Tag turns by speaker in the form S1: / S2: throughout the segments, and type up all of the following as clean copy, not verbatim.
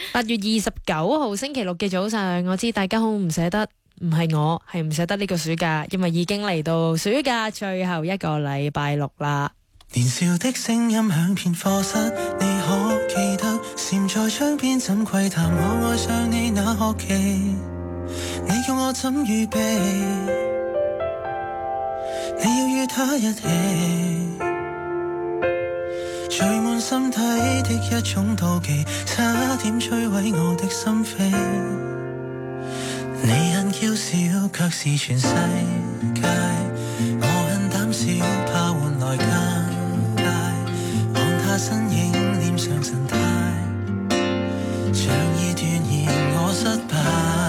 S1: 8月29號星期六嘅早上，我知大家好唔捨得，唔係我，係唔捨得呢個暑假，因為已經嚟到暑假最後一個禮拜六啦。
S2: 年少的聲音響遍課室，你可記得潛在窗邊怎攜談我愛上你那學期，你叫我怎預備，你要與他一起，聚滿心底的一種妒忌，差點摧毀我的心扉。你很嬌小，卻是全世界，我很膽小，怕換來更大。看他身影，臉上神態，像已斷言我失敗。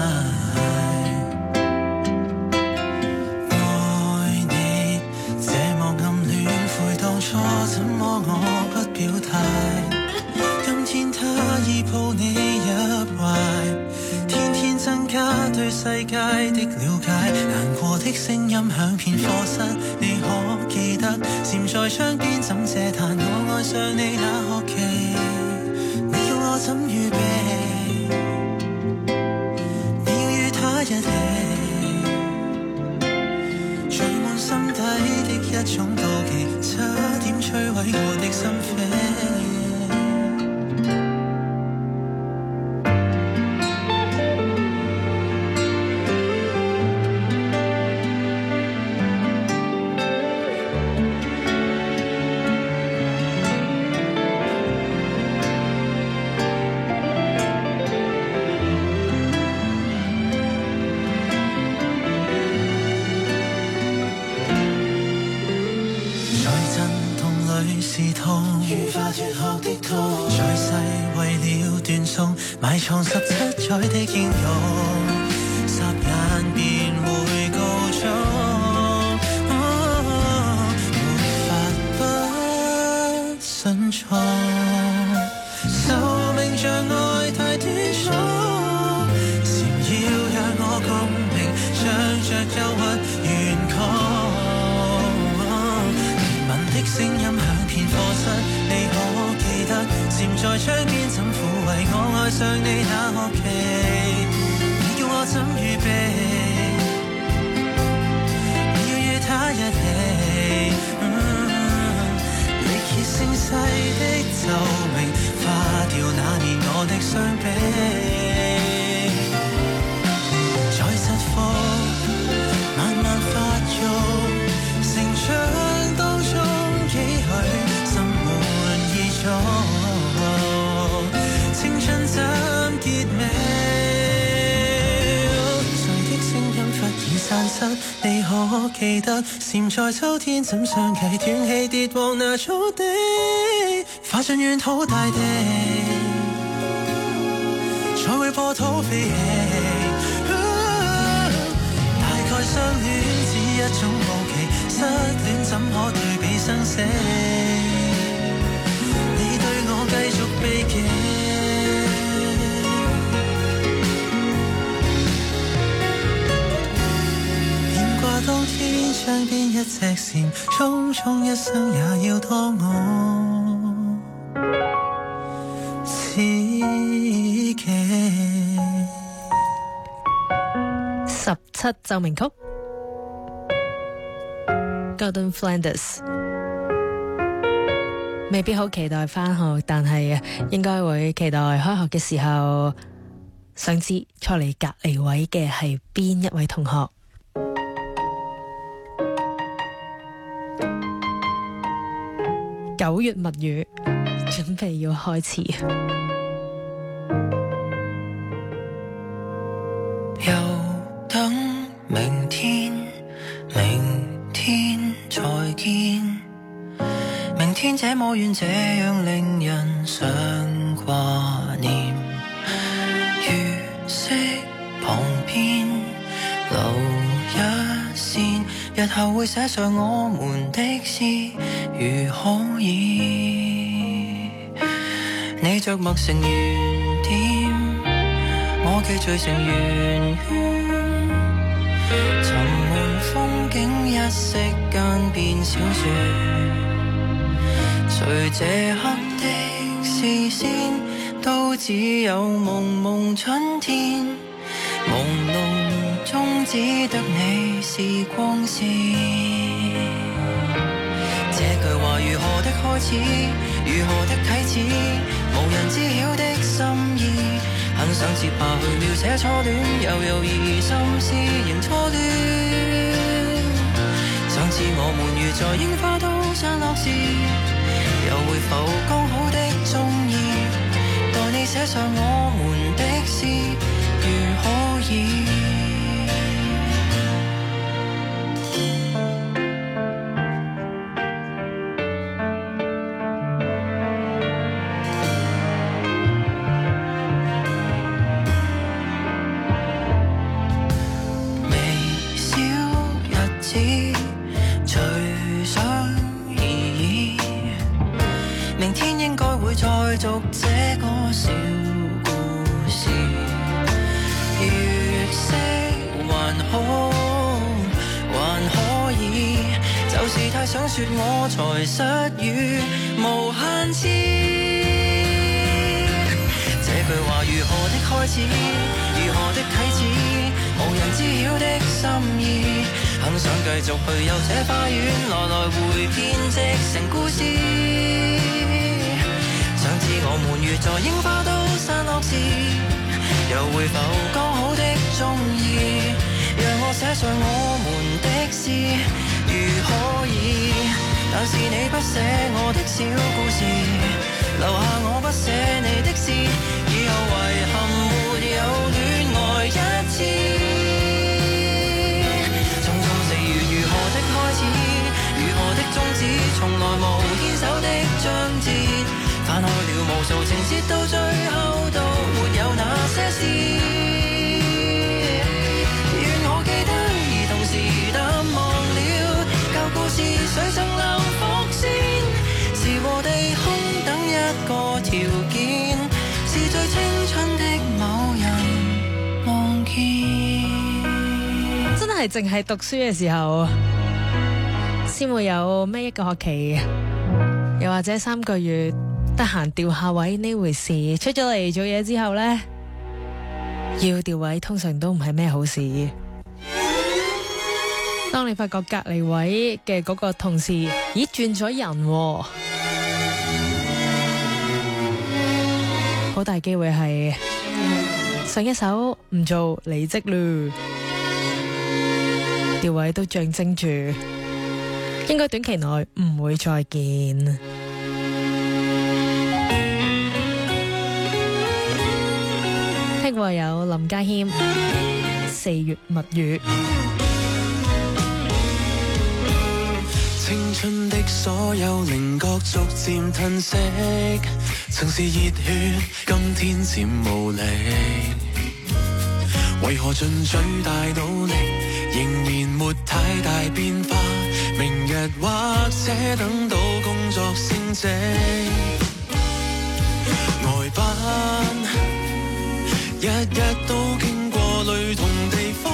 S2: 愛你這麼暗戀，悔當初怎麼我不表態。今天他已抱你入懷，天天增加對世界的了解。難過的聲音響遍課室，你可記得潛在窗邊怎嗟嘆我愛上你那學期，你叫我怎預備，你要與他一起，聚滿心底的一種妒忌，差點摧毀我的心扉。在世為了斷送埋藏17載的英勇，霎眼便會告終，沒法不順從，壽命像愛太短促，纏繞讓我共鳴，唱着憂鬱懸曲，憐憫的聲音響遍課室，你可記得潛在窗邊怎撫慰我愛上你那學期，你叫我怎預備，你要與他一起，力竭聲嘶的奏鳴，化掉那年我的傷悲，在實況慢慢發育，成長當中幾許心滿意足，青春怎結尾，誰的聲音忽然散失，你可記得潛在秋天怎相繼，斷氣跌往那草地，化進遠土大地，才會破土飛起，大概相戀只一種好奇，失戀怎可對比生死，你對我繼續避忌，懸掛當天窗邊一隻蟬，匆匆一生也要當我知己。
S1: 17奏鳴曲 Gordon Flanders， 未必好期待返學，但係應該會期待開學嘅時候，想知坐你隔離位嘅係邊一位同學。9月物語準備要開始，
S2: 又等明天，明天再見，明天這麼遠，這樣令人想掛念，月色旁邊留一線，日後會寫上我們的詩，如可以你着墨成圓點，我記聚成圓圈，沉悶風景一息間變小說，隨這刻的視線都只有蒙蒙春天，朦朧中只得你是光線。這句話如何的開始，如何的啟齒，無人知曉的心意，很想接下去描寫初戀，猶猶疑心思仍初戀。上次我們如在櫻花都散落時，又會否剛好的中意，待你寫上我們的詩，如可以。再續這個小故事，月色還好，還可以，就是太想說我才失語無限次。這句話如何的開始，如何的啟齒，無人知曉的心意，很想繼續去遊這花園，來來回編織成故事。上次我們如在櫻花都散落時，又會否剛好的中意，讓我寫上我們的詩，如可以。但是你不寫我的小故事，留下我不寫你的詩，以後遺憾沒有戀愛一次。匆匆4月如何的開始，如何的終止，從來無牽手的章節，翻開了無數情節，到最後都沒有那些事。願我記得，而同時淡忘了舊故事，誰曾留伏線？時和地空等一個條件，是最青春的某人望見。
S1: 真係淨係讀書嘅時候，先會有咩一個學期，又或者3個月。得閒調下位呢回事，出咗嚟做嘢之後呢，要調位通常都唔係咩好事。當你發覺隔離位嘅嗰個同事，咦轉咗人喎，好大機會係上一手唔做離職嚕，調位都象徵住應該短期內唔會再見。聽過有林家謙4月物語，
S3: 青春的所有稜角逐漸褪色，曾是熱血，今天漸無力。為何盡最大努力，仍然沒太大變化？明日或者等到工作升職，外班日日都經過類同地方，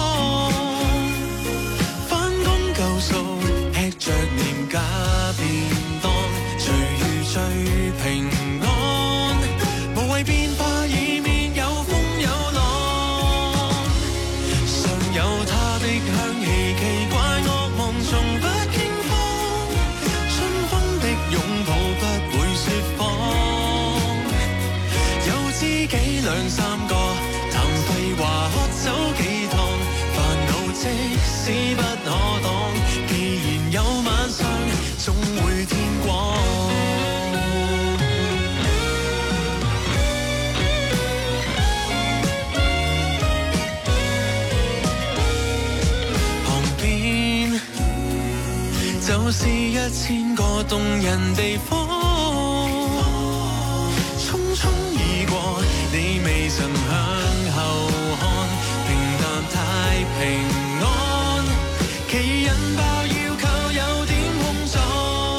S3: 返工夠數，吃着廉價便當，隨遇最平安，無謂變化以免有風有浪。常有他的香氣，奇怪惡夢從不驚慌，春風的擁抱不會說謊，有知己兩三個，談廢話喝酒幾趟，煩惱即使不可擋，既然有晚上，總會天光。旁邊就是1000個動人地方，匆匆已過，你未曾向後看，平淡太平安，奇人爆要靠有點碰撞，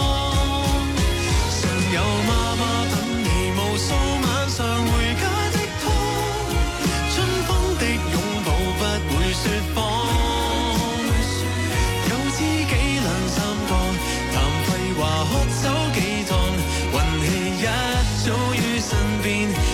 S3: 常有媽媽等你無數晚上回家的湯，春風的擁抱不會說謊，有知己兩三個，談廢話喝酒幾趟，運氣一早於身邊。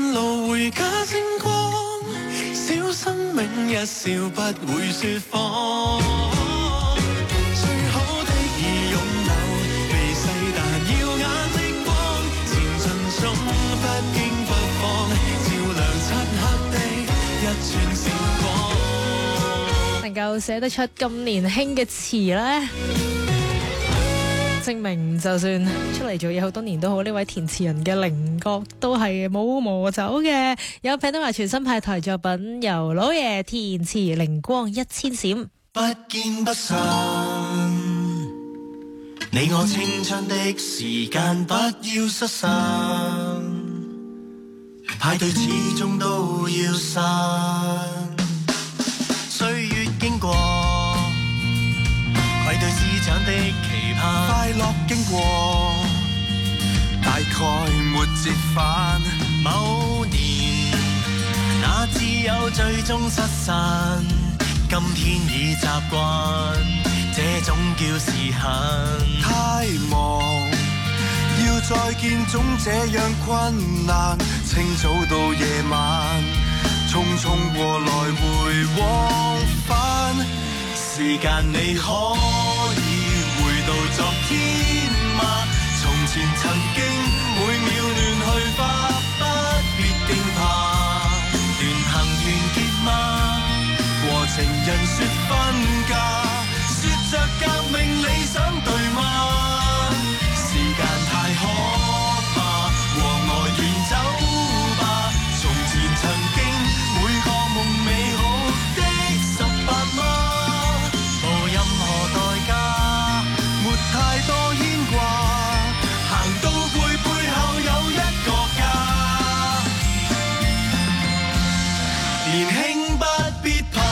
S3: 遠路回家星光，小生命一笑不會説謊。最好的已擁有，微細但耀眼的光，前進中不驚不慌，照亮漆黑的一串閃光。
S1: 能夠寫得出咁年輕嘅詞呢，證明就算出嚟做嘢好多年都好，呢位填詞人嘅稜角都係冇磨走嘅。有 Pandora 全新派台作品，由老爺填詞，靈光一千閃。
S3: 不見不散，你我青春的時間不要失散，派對始終都要散。歲月經過，愧對師長的期盼，快樂經過，大概沒折返。某年那只有最終失散，今天已習慣，這種叫時限。太忙，要再見總這樣困難，清早到夜晚，匆匆過來回往返。時間你可以回到昨天嗎？從前曾經每秒亂去花，不必驚怕，聯行團結嗎？和情人說分家，說着革命理想對嗎？時間太可怕，和我遠走吧。從前曾經每個夢美好的18嗎？無任何代價，沒太多牽掛，行到攰背後有一個家。年輕不必怕，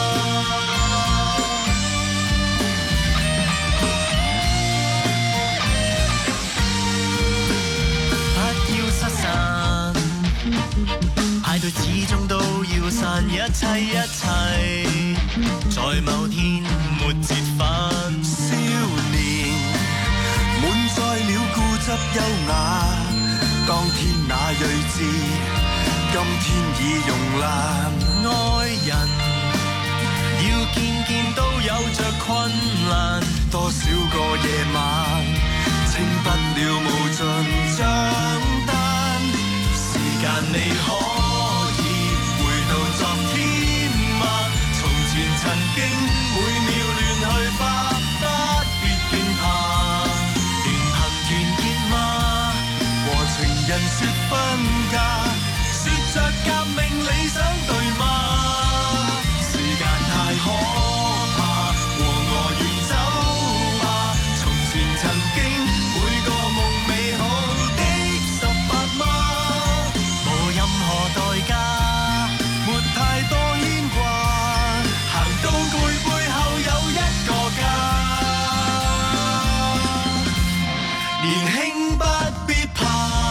S3: 不要失散，派對始終都要散，一切在某天沒折返。少年滿載了固執優雅，當天那睿智，今天已慵懶。愛人要見都有着困難，多少個夜晚清不了無盡帳單。時間你可以回到昨天嗎？從前曾經每秒亂去花，不必驚怕，聯行團結嗎？和情人說分家，說着革命理想對嗎？時間太可怕，和我遠走吧。從前曾經每個夢美好的18嗎？無任何代價，沒太多牽掛，行到攰背後有一個家。年輕不必怕。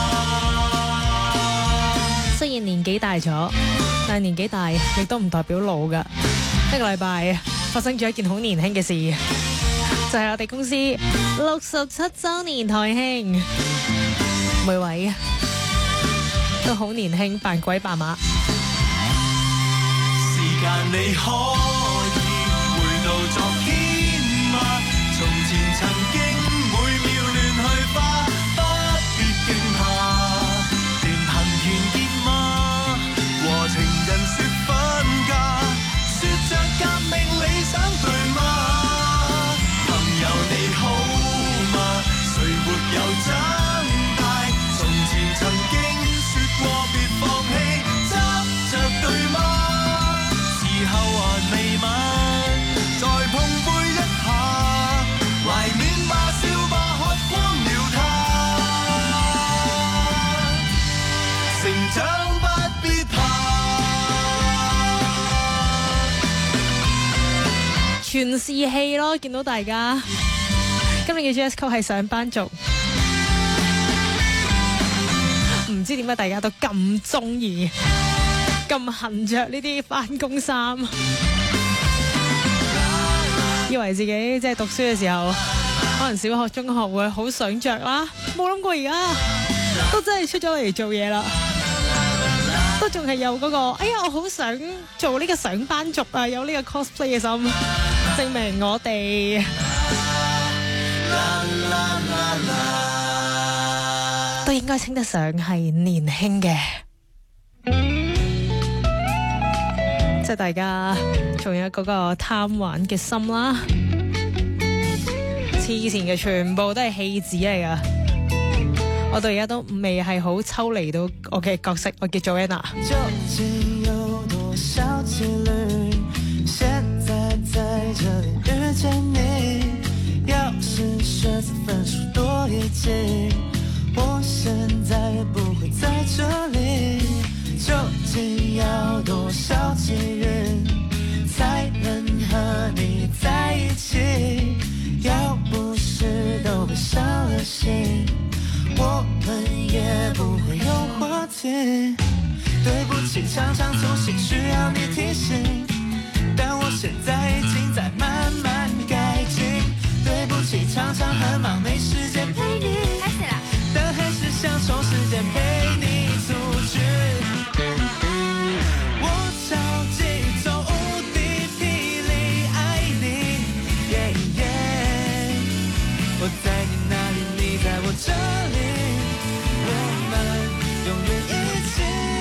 S1: 雖然年紀大咗，但係年紀大亦都唔代表老噶。呢個禮拜發生咗一件好年輕嘅事，就係我哋公司67週年台慶，每位都好年輕，扮鬼扮馬。
S3: 時間你可以回到昨天嗎？從前曾經每秒亂去花，不必驚怕，聯行團結嗎？和情人說分家，說着革命理想對嗎？朋友你好嗎？誰沒有長大？從前曾經說過別放棄，執着對嗎？時候還未晚，再碰杯一下，懷緬吧，笑吧，喝光了它。成長不必怕。
S1: 全是戲咯，見到大家今年嘅 Jazz Club 係上班族，唔知點解大家都咁中意，咁恨着呢啲返工衫，以為自己即係讀書嘅時候，可能小學、中學會好想着啦，冇諗過而家都真係出咗嚟做嘢啦。 都仲係有嗰個，哎呀，我好想做呢個上班族啊，有呢個 cosplay 嘅心，證明我哋都應該稱得上係年輕嘅。即係大家仲有嗰個貪玩嘅心啦，黐線嘅全部都係戲子嚟㗎。我到而家都未係好抽離到我嘅角色，我叫 Joanna。
S2: 究竟有多少幾率現在在這裡遇見你，要是選擇分數多一級，我現在也不會在這裡。究竟要多少幾率才能和你在一起，要不是都被傷了心，我們也不會有話題。對不起，常常粗心需要你提醒，但我現在已經在慢慢改進。對不起，常常很忙沒時間陪你，但還是想抽時間陪你出去。我超級走無敵霹靂愛你，我在你那裡，你在我這裡，我們永遠一起。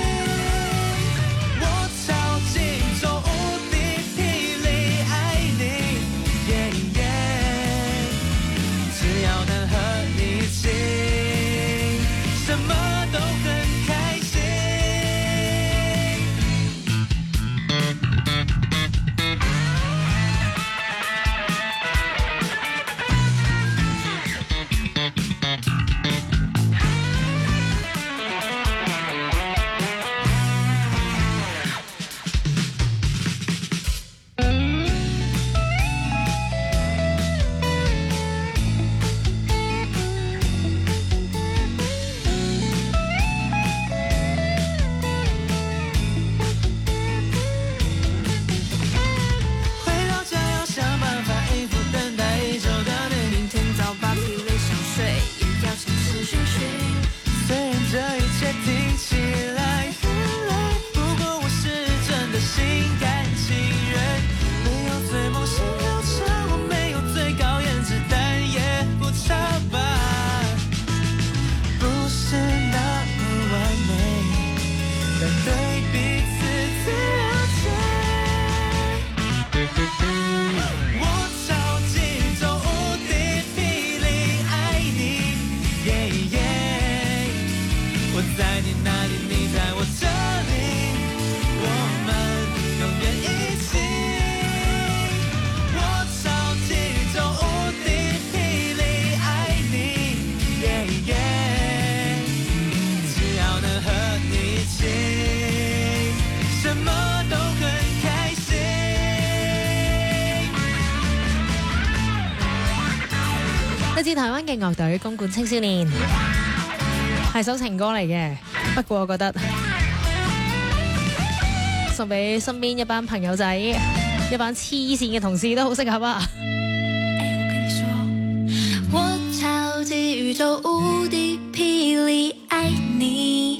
S2: 我超級走無敵霹靂愛你，只要能和你一起，什麼都很開心。
S1: 來自台灣嘅樂隊公館青少年，係首情歌嚟嘅。不過我覺得送俾身邊一班朋友仔、一班黐線嘅同事都好適合啊！
S4: 我超級宇宙無敵霹靂愛你，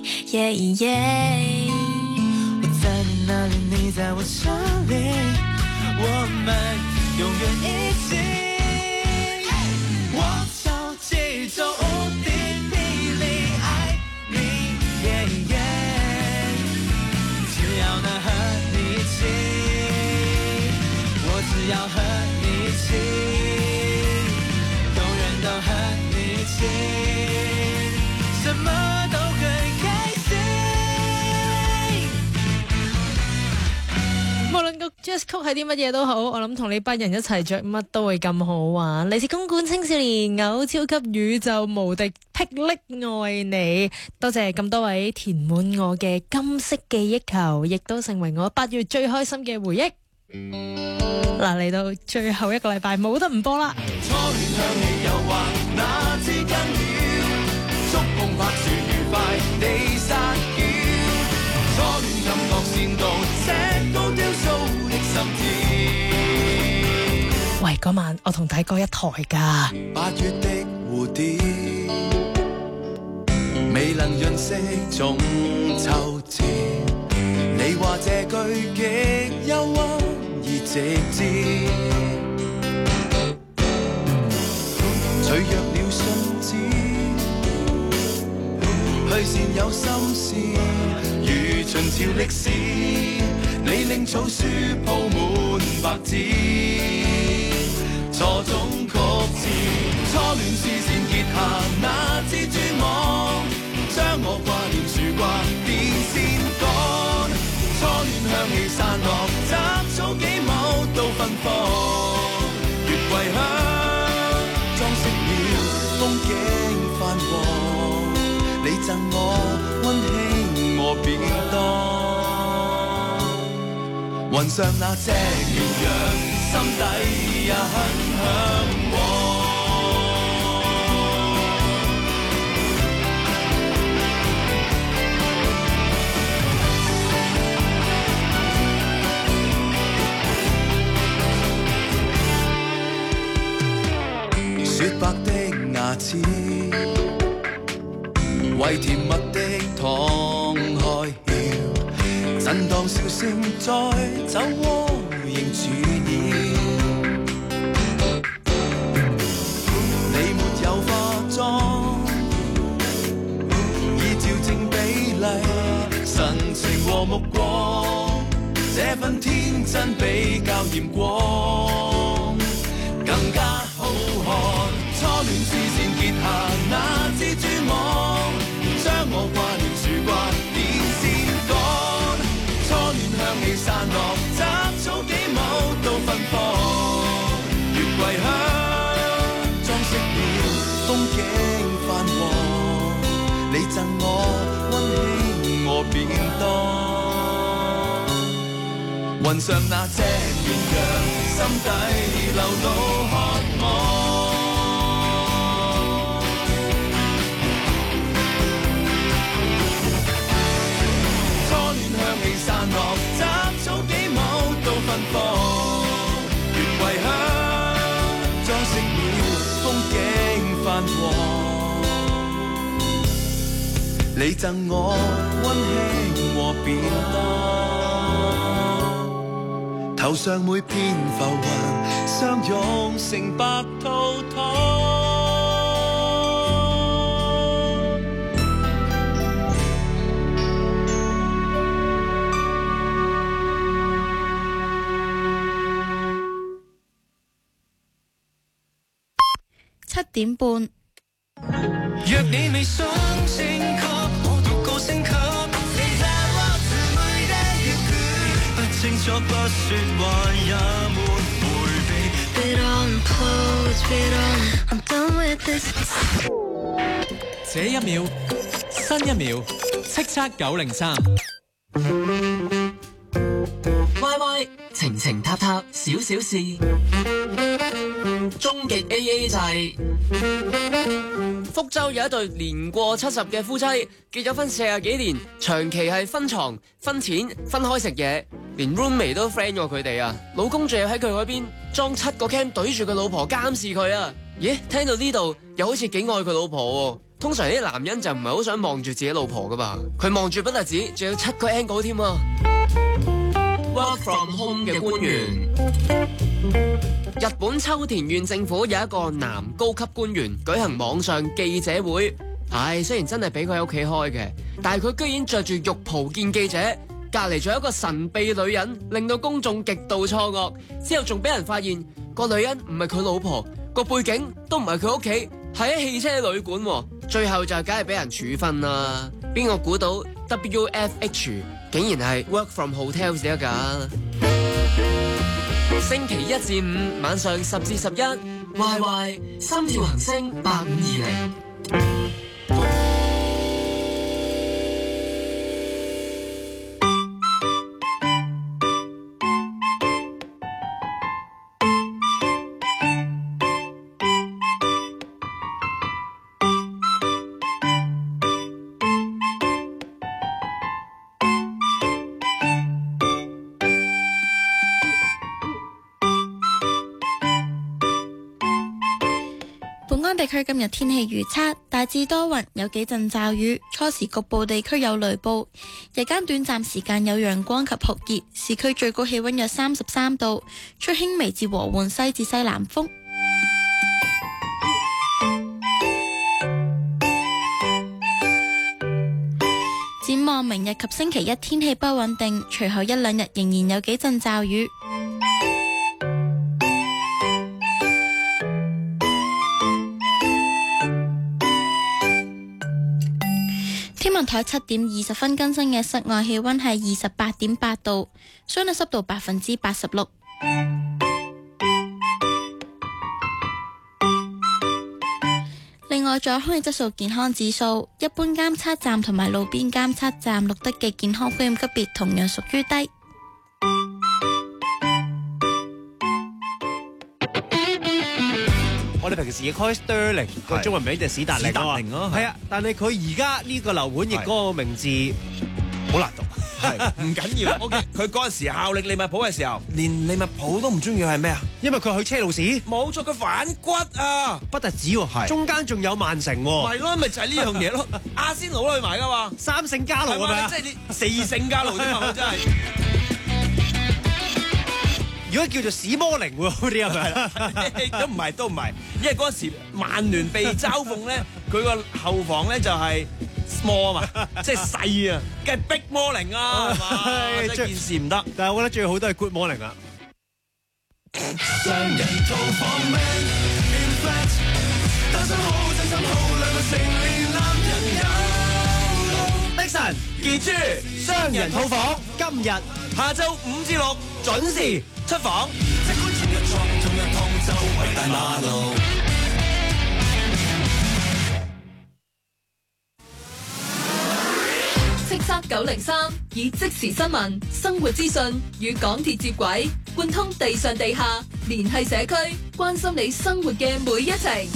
S2: 我在你那裡，你在我這裡，我們永遠一起。我超級走無敵霹靂愛你，只要能和你一起，我只要和你一起，永遠都和你一起，什麼都很開心。
S1: 無論個 jazz 曲係啲乜嘢都好，我諗同你班人一齊着乜都會咁好玩。嚟自公館青少年偶超級宇宙無敵霹靂愛你，多謝咁多位填滿我嘅金色記憶球，亦都成為我8月最開心嘅回憶。嗱，嚟到最後一個禮拜冇得唔播啦。
S3: 初戀向你誘惑，那支根了，觸碰拍住愉快地撒嬌，初戀感覺煽動，石高雕塑的心跳。
S1: 喂，嗰晚我同大哥一台㗎。
S3: 8月的蝴蝶，未能潤色中秋節。 極憂鬱而直接，脆弱了信紙，去善有心事，如秦朝歷史，你令草書鋪滿白紙，錯綜曲折，初戀視線結下那蜘蛛網，將我掛念樹掛電線桿，初戀香氣散落，雜草幾畝都芬芳，月桂香裝飾了風景泛黃，你贈我溫馨和便當，雲上那隻綿羊，心底也很向往。雪白的牙齒，為甜蜜的糖開竅，震盪笑聲在酒窩仍主要。你沒有化妝，已照正比例，神情和目光，這份天真比較驗光，更加好看。初戀視線結下那蜘蛛網，將我掛念樹掛電線桿，初戀香氣散落，雜草幾畝都芬芳，月桂香裝飾了風景泛黃，你贈我溫馨和便當，雲上那隻綿羊，心底流露渴望。散落，雜草幾畝都芬芳，月桂香裝飾了風景泛黃，你贈我溫馨和便當，頭上每片浮雲相擁成白兔湯。
S4: 7點半。
S3: 若你未想升級，我獨個升級。你在我姊妹的月區，不清楚不說話也沒迴避。Bit on clothes, bit on, I'm done with this.
S5: 這一秒，新一秒，叱咤903。
S6: YY 情情塔塔小小事，終極 AA 制。福州有一對年過70嘅夫妻，結咗婚40幾年，長期係分床、分錢、分開食嘢，連 roommate 都 friend 過佢哋啊！老公仲要喺佢嗰邊裝7個 cam 對住佢老婆監視佢啊！咦，聽到呢度又好似幾愛佢老婆喎。通常啲男人就唔係好想望住自己老婆噶嘛，佢望住不特止，仲要7個 angle 添啊！ Work from home 嘅官員，日本秋田縣政府有一個男高級官員舉行網上記者會，雖然真係俾佢喺屋企開嘅，但係佢居然着住浴袍見記者，隔離仲有一個神秘女人，令到公眾極度錯愕。之後仲俾人發現個女人唔係佢老婆，個背景都唔係佢屋企，係喺汽車旅館。最後就梗係俾人處分啦。邊個估到 WFH 竟然係 Work from Hotels 嚟㗎？星期1至5晚上10至11 ，YY 心跳行星8520。
S4: 地區今日天氣預測，大致多雲，有幾陣驟雨，初時局部地區有雷暴，日間短暫時間有陽光及酷熱，市區最高氣溫約33度，吹輕微至和緩西至西南風。展望明日及星期一天氣不穩定，隨後一兩日仍然有幾陣驟雨。天文台7點20分更新嘅室外氣溫係28.8度，相對濕度86%。另外，仲有空氣質素健康指數，一般監測站同埋路邊監測站錄得嘅健康風險級別同樣屬於低。
S7: 我哋平時亦開 Sterling 個中文名就係史達寧咯，係啊，但係佢而家呢個樓盤亦嗰個名字好難讀，
S8: 係唔緊要。OK， 佢嗰陣時效力利物浦嘅時候，連利物浦都唔中意係咩啊？
S7: 因為佢去車路士，
S8: 冇錯，佢反骨啊！
S7: 不特止喎，中間仲有曼城喎，
S8: 係咯，咪就係呢樣嘢咯。阿仙奴都去埋噶嘛，3勝加奴係咪啊？即係你4勝加奴啫嘛，真係。
S7: 如果叫做史摩寧喎，嗰啲係咪？
S8: 都唔係，因為嗰陣時曼聯被嘲諷咧，佢個後防咧就係 small 啊嘛，即係細啊，梗係 big morning 啊，係嘛？即係件事唔得。
S7: 但係我覺得最好都係 good morning 啊。
S3: 雙人套房 Man in flat， 單身好真心好，兩個成年男人有。
S7: Dixon 傑珠雙人套房，今日
S8: 下晝5至6準時出房。
S3: 即管全日撞同日趟就偉大馬路。
S9: 叱咤903以即時新聞、生活資訊與港鐵接軌，貫通地上地下，聯繫社區，關心你生活嘅每一程。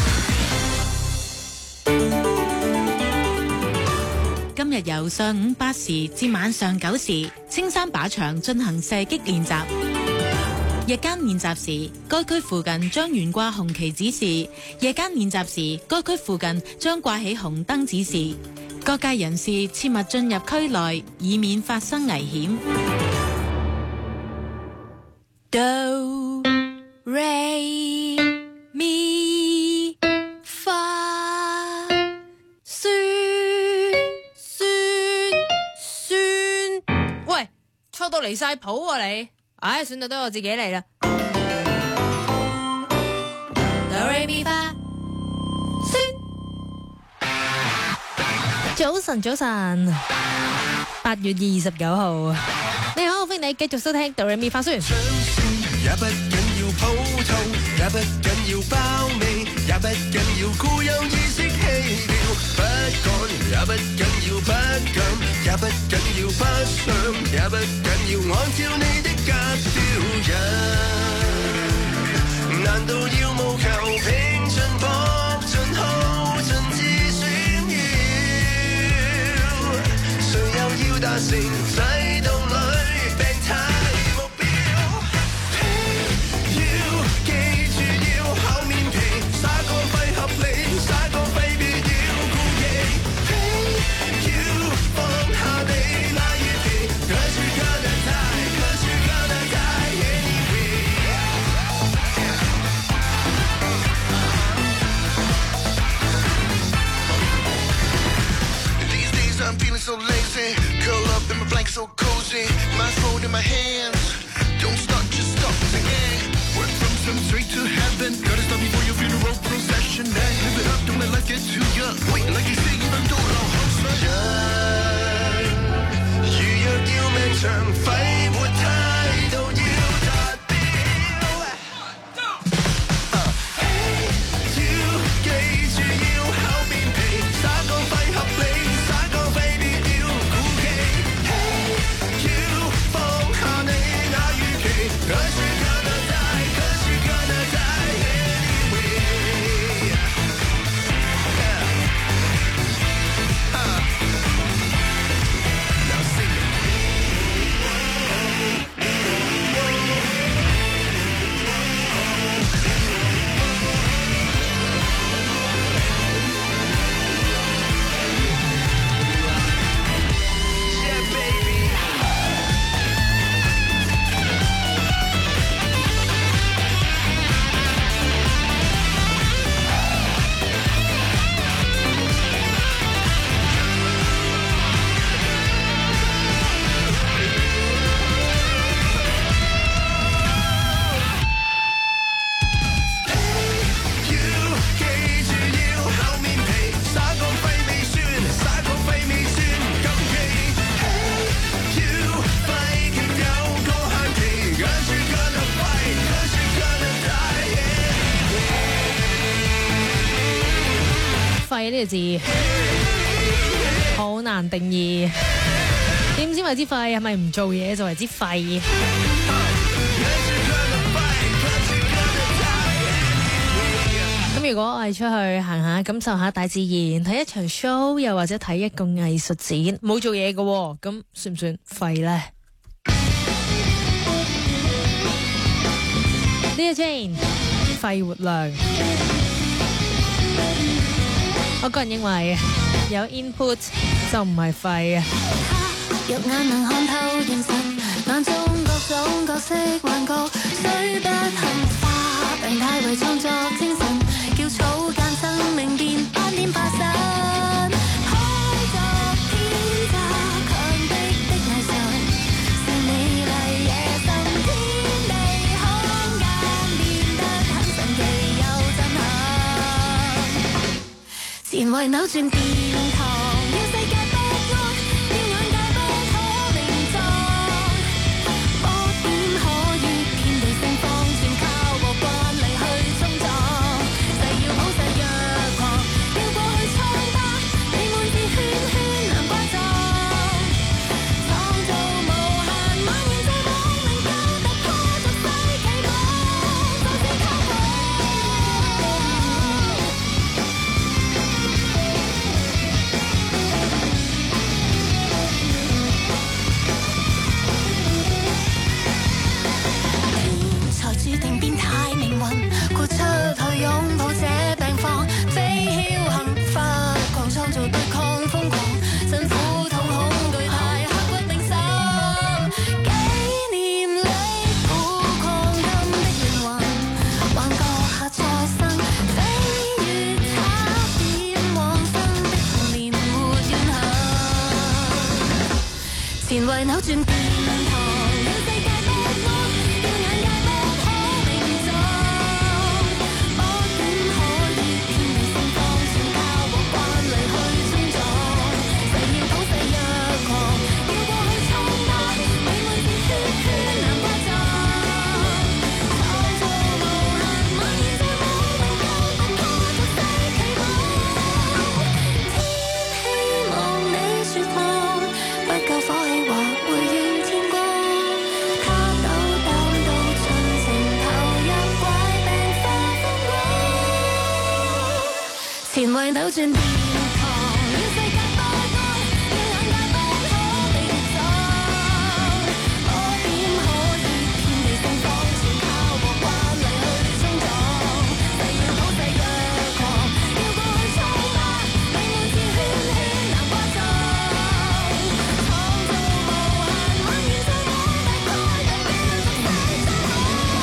S10: 今日由上午8時至晚上9時，青山靶場進行射擊練習。日間練習時，該區附近將懸掛紅旗指示；夜間練習時，該區附近將掛起紅燈指示。各界人士切勿進入區內，以免發生危險。
S1: Do re mi fa sol算。喂，錯到離晒譜喎你！唉，算到都我自己嚟啦。Do re mi fa早晨，早晨，8月29號，你好，歡迎你繼續收聽 Do Re Mi Fa Sol。
S3: 也不緊要普通，也不緊要包尾，也不緊要固有意識氣調，不趕也不緊要不敢，也不緊要不想，也不緊要按照你的格調人，難道要務求拼盡搏盡耗盡至選要，誰又要達成制度裏病態目標？記住要厚面皮，耍個廢合理，耍個廢別要顧忌。要放下你那預期 ，'cause you gonna die, 'cause you gonna die anyway。These days I'm feeling so lazy, curl up in my blanket.
S1: 呢個字好難定義，點先為之廢？係咪唔做嘢就為之廢？咁如果我係出去行下，感受下大自然，睇一場 show， 又或者睇一個藝術展，冇做嘢嘅，咁算唔算廢呢？Dear Jane， 肺活量，我個人認為有 input 就唔係廢啊。
S11: 肉眼能看透現實，眼中各種角色幻覺，雖不幸化病態為創作精神，叫草間生命變斑點化身，開作天價強迫的藝術，是美麗野心天地空間變得很神奇又震撼，前為扭轉殿堂。前為扭轉殿堂，要世界不安，要眼界不可名狀，不點可以遍地盛放，全靠和慣例去衝撞，誓要普世若狂，要過去衝吧，美滿是圈圈難掛撞，創造無限，蔓延在我們夠突破俗世期望，天希望你說謊，不夠火氣。前為扭轉殿堂，要世界不安，要眼界不可名狀，我點可以遍地盛放，全靠和慣例去衝撞，誓要普世若狂，要過去衝吧，美滿是圈圈難掛撞，創造無限，蔓延在我大概地變俗世最好。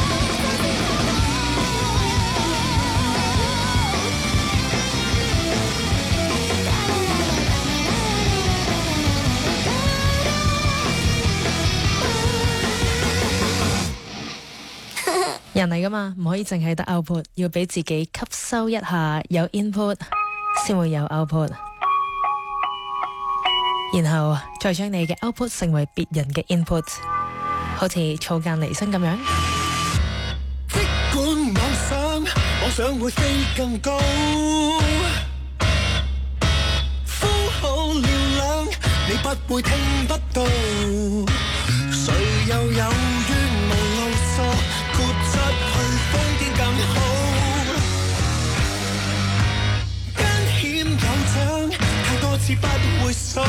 S1: 人嚟噶嘛，唔可以淨係得 output， 要俾自己吸收一下，有 input 先會有 output， 然後再將你嘅 output 成為別人嘅 input， 好似草間彌生咁樣。
S3: 即管妄想會飛更高，呼號嘹亮，你不會聽不到，誰又有冤無路數，豁出去瘋癲更好，艱險有獎，太多次不會數，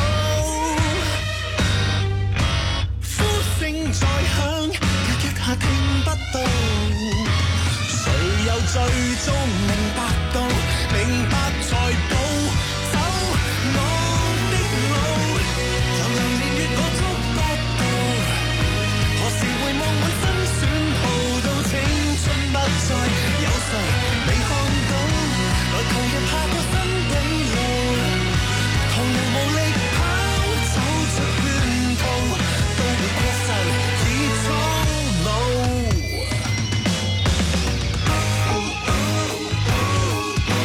S3: 呼聲再響，有一下聽不到，誰又最終明白到，明白才步走我的路，悠悠年月我觸覺到，何時回望滿身損耗到青春不再，有誰未看到，來投入下個新的路，徒勞無力跑走出圈套，都會過世已蒼老。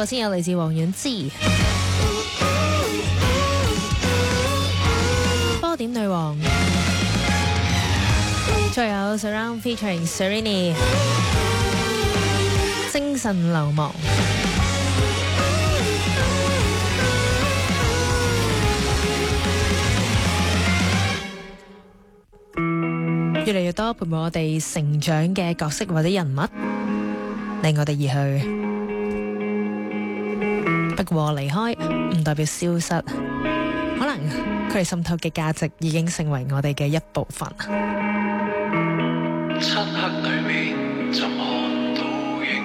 S1: 過先有嚟自黃婉之波點女王，再有 Surround featuring Serrini 精神流亡。越嚟越多陪伴我哋成長嘅角色或者人物，令我哋而去。不過離開唔代表消失，可能佢哋滲透嘅價值已經成為我哋嘅一部分。
S3: 漆黑裏面怎看到影？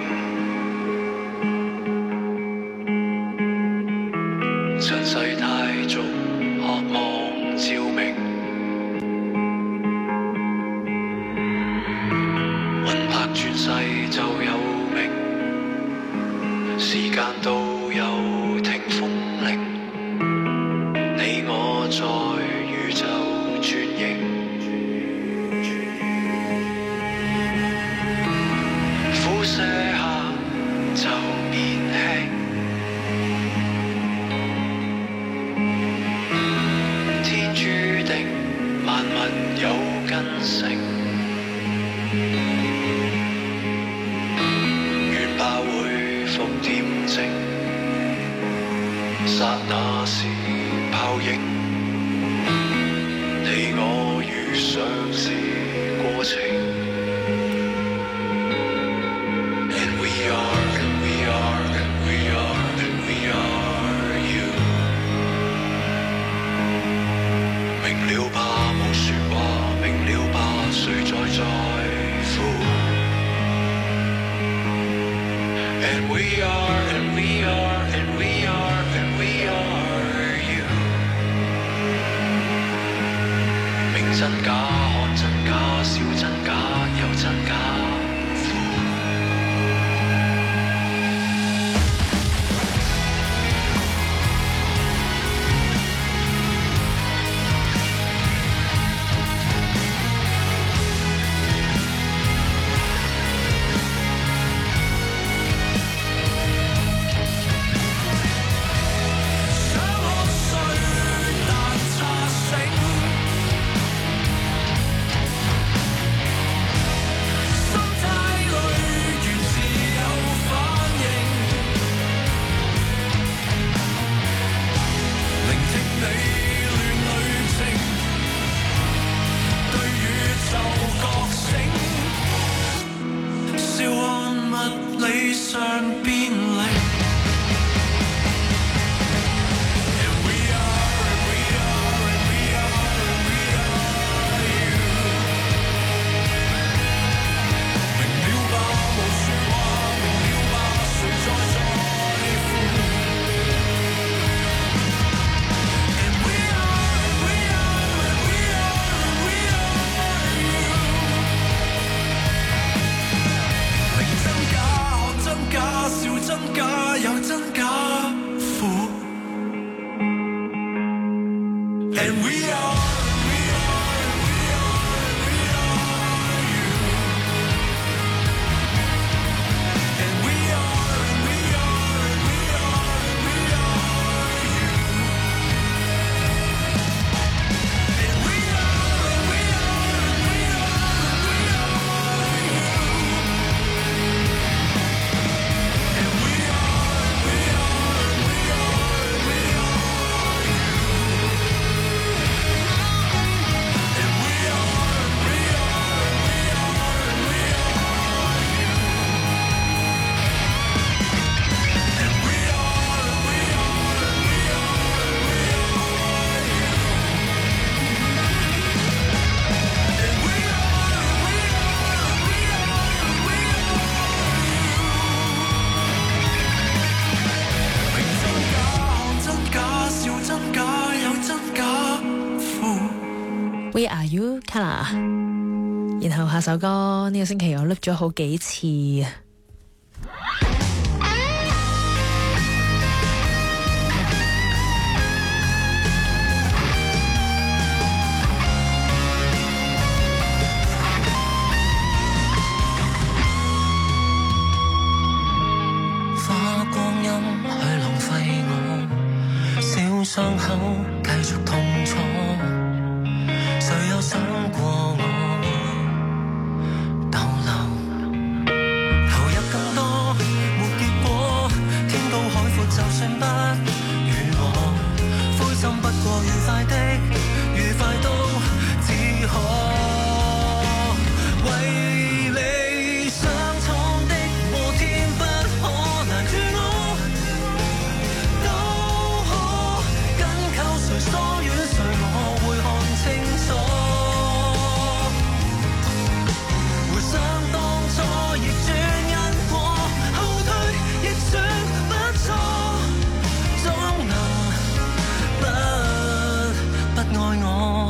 S3: 塵世太重，渴望照明。魂魄轉世就有名，時間都有停風鈴。你我在宇宙轉型。輻射下就變輕，天注定萬物有根性，願怕會復點睛，剎那是泡影，你我遇上是過程。真假看真假，笑真假，有真假。
S1: We Are You Color， 然後下首歌呢個星期我 loop 咗好幾次。
S2: 花光陰傷口繼續痛楚，誰有想過我會逗留？投入更多沒結果，天高海闊就算不如我，灰心不過愉快的，愉快都只可為理想闖的禍天不可難住我，都可緊扣誰疏遠誰我會看清楚，回想當初逆轉因果，後退亦算不錯，總能不愛我。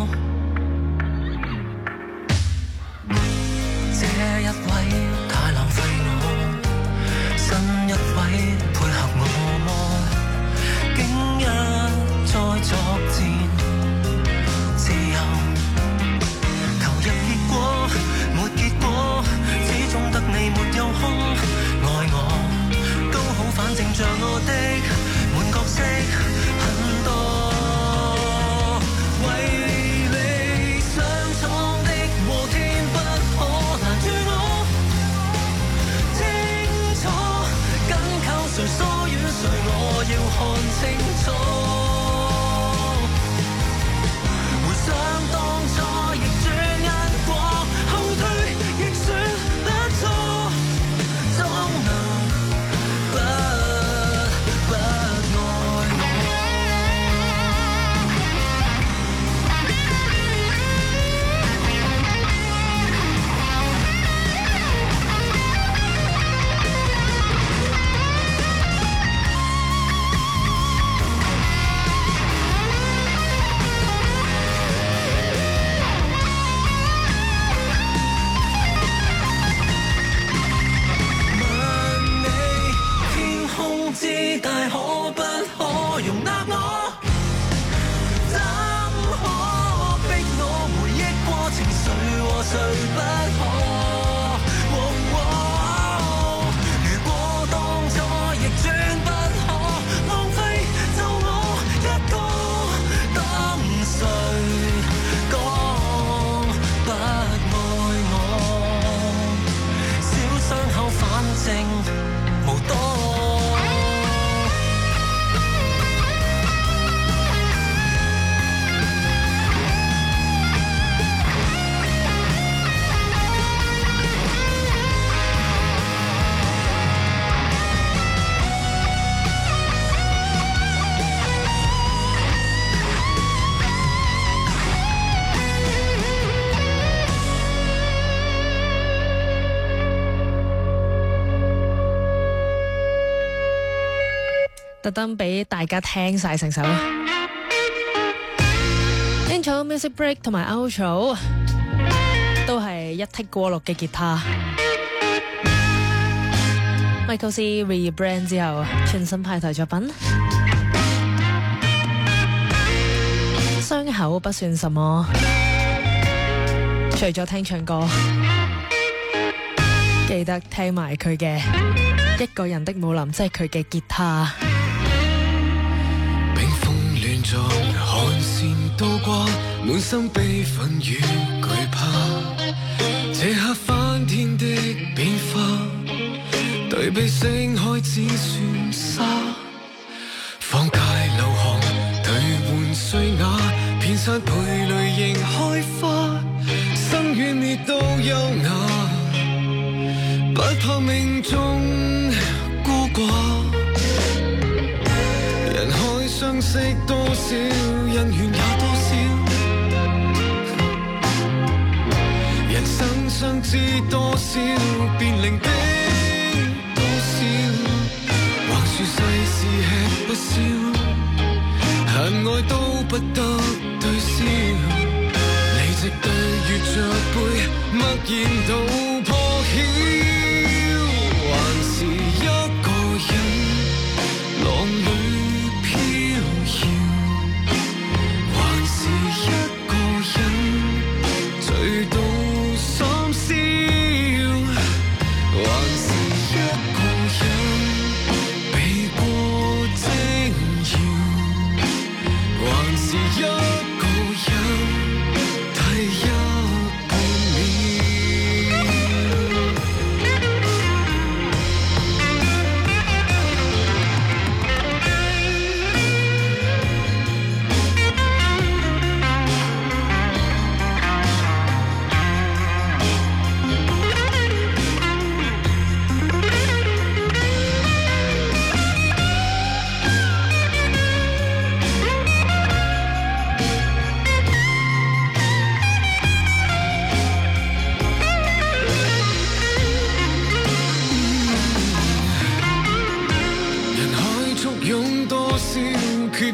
S2: 這一位太浪費我，新一位配合我麼？竟一再作戰，自由投入結果沒結果，始終得你沒有空愛我，都好反正像我的滿角色很多，為理想闖的禍天不可難住我，清楚緊扣誰疏遠誰我要看清楚，回想當初逆轉因果，後退亦算不錯，總能不愛我。問你天空之大可不可容納我？怎可逼我回憶過情緒和誰不可？如果當初逆轉不可，浪費就我一個，等誰講不愛我？小傷口反正無多。
S1: 特登俾大家聽晒成首 Intro、Music Break 同埋 Outro 都係一剔過六嘅吉他。Michael C rebrand 之後全新派台作品，傷口不算什麼，除咗聽唱歌，記得聽埋佢嘅一個人的武林，即係佢嘅吉他。
S3: 在寒蟬倒掛，滿心悲憤與懼怕，這刻翻天的變化，對比星海只算沙，放界流汗兌換碎瓦，遍山配淚仍開花，生與滅都優雅，不怕命中孤寡，人海相識多少，恩怨也多少，人生相知多少，變零的多少，橫豎世事吃不消，恨愛都不得對消，離席對月着背，默然道破曉，還是一個人浪裏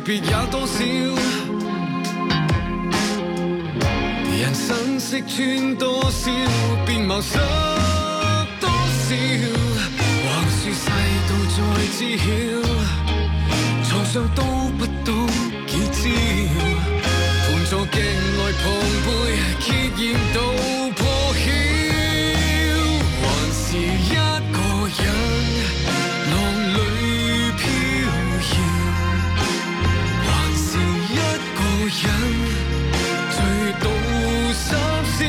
S3: 別也多少。人生識穿多少，便謀殺多少。橫豎世道再知曉，床上都不到結焦。盤坐鏡內龐貝，揭現到破曉。還是一個人浪裏飄搖，還是一個人醉到深宵，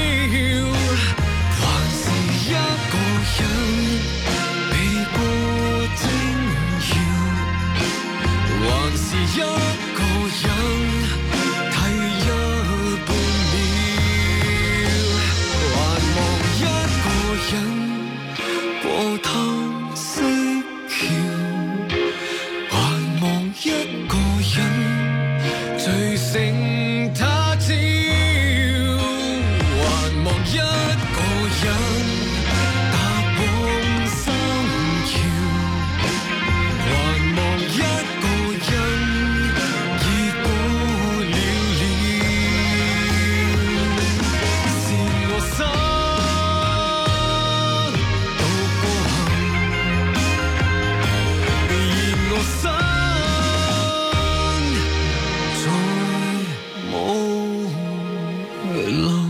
S3: 還是一個人避過蒸瑤，還是一個人替一半秒，還望一個人過貪色橋，還望一個人醉醒他朝，還望一個人踏往心橋，還望一個人已過了了，是我心到過後，而我心再冇諗。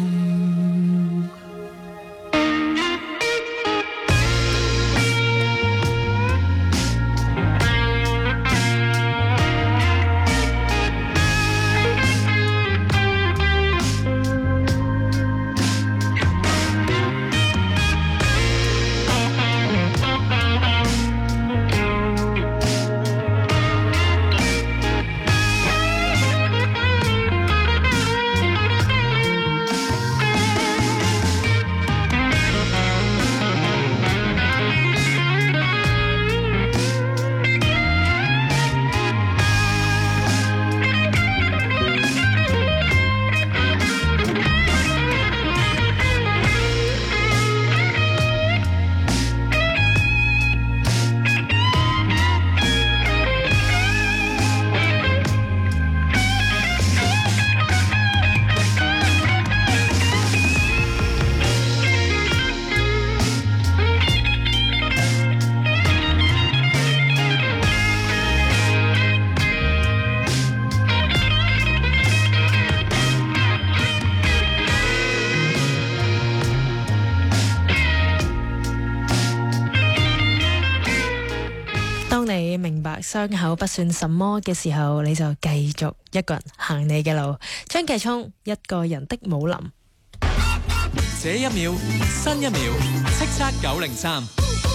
S1: 當你明白傷口不算什麼嘅時候，你就繼續一個人行你嘅路。張繼聰，一個人的武林。
S5: 這一秒，新一秒，叱咤903。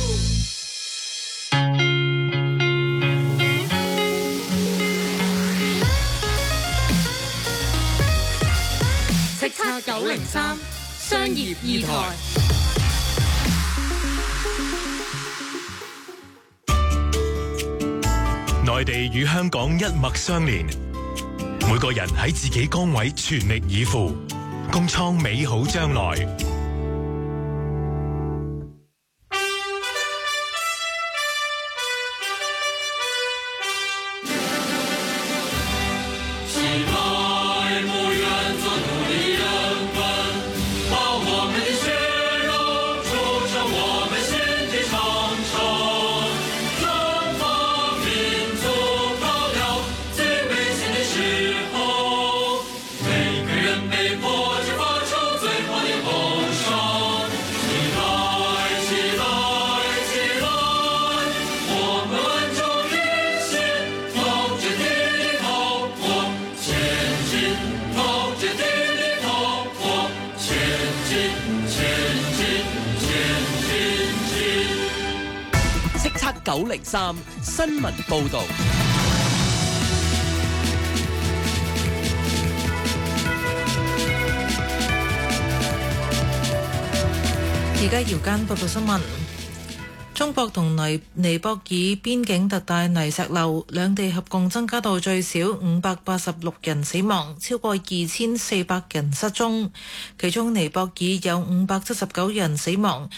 S9: 叱咤903商業二台。
S12: 內地與香港一脈相連，每個人喺自己崗位全力以赴，共創美好將來。
S6: 903新聞報導。
S13: 而家姚間報道新聞。 中國同尼泊爾邊境特大泥石流，兩地合共增加到最少586人死亡，超過2400人失蹤。其中尼泊爾有579人死亡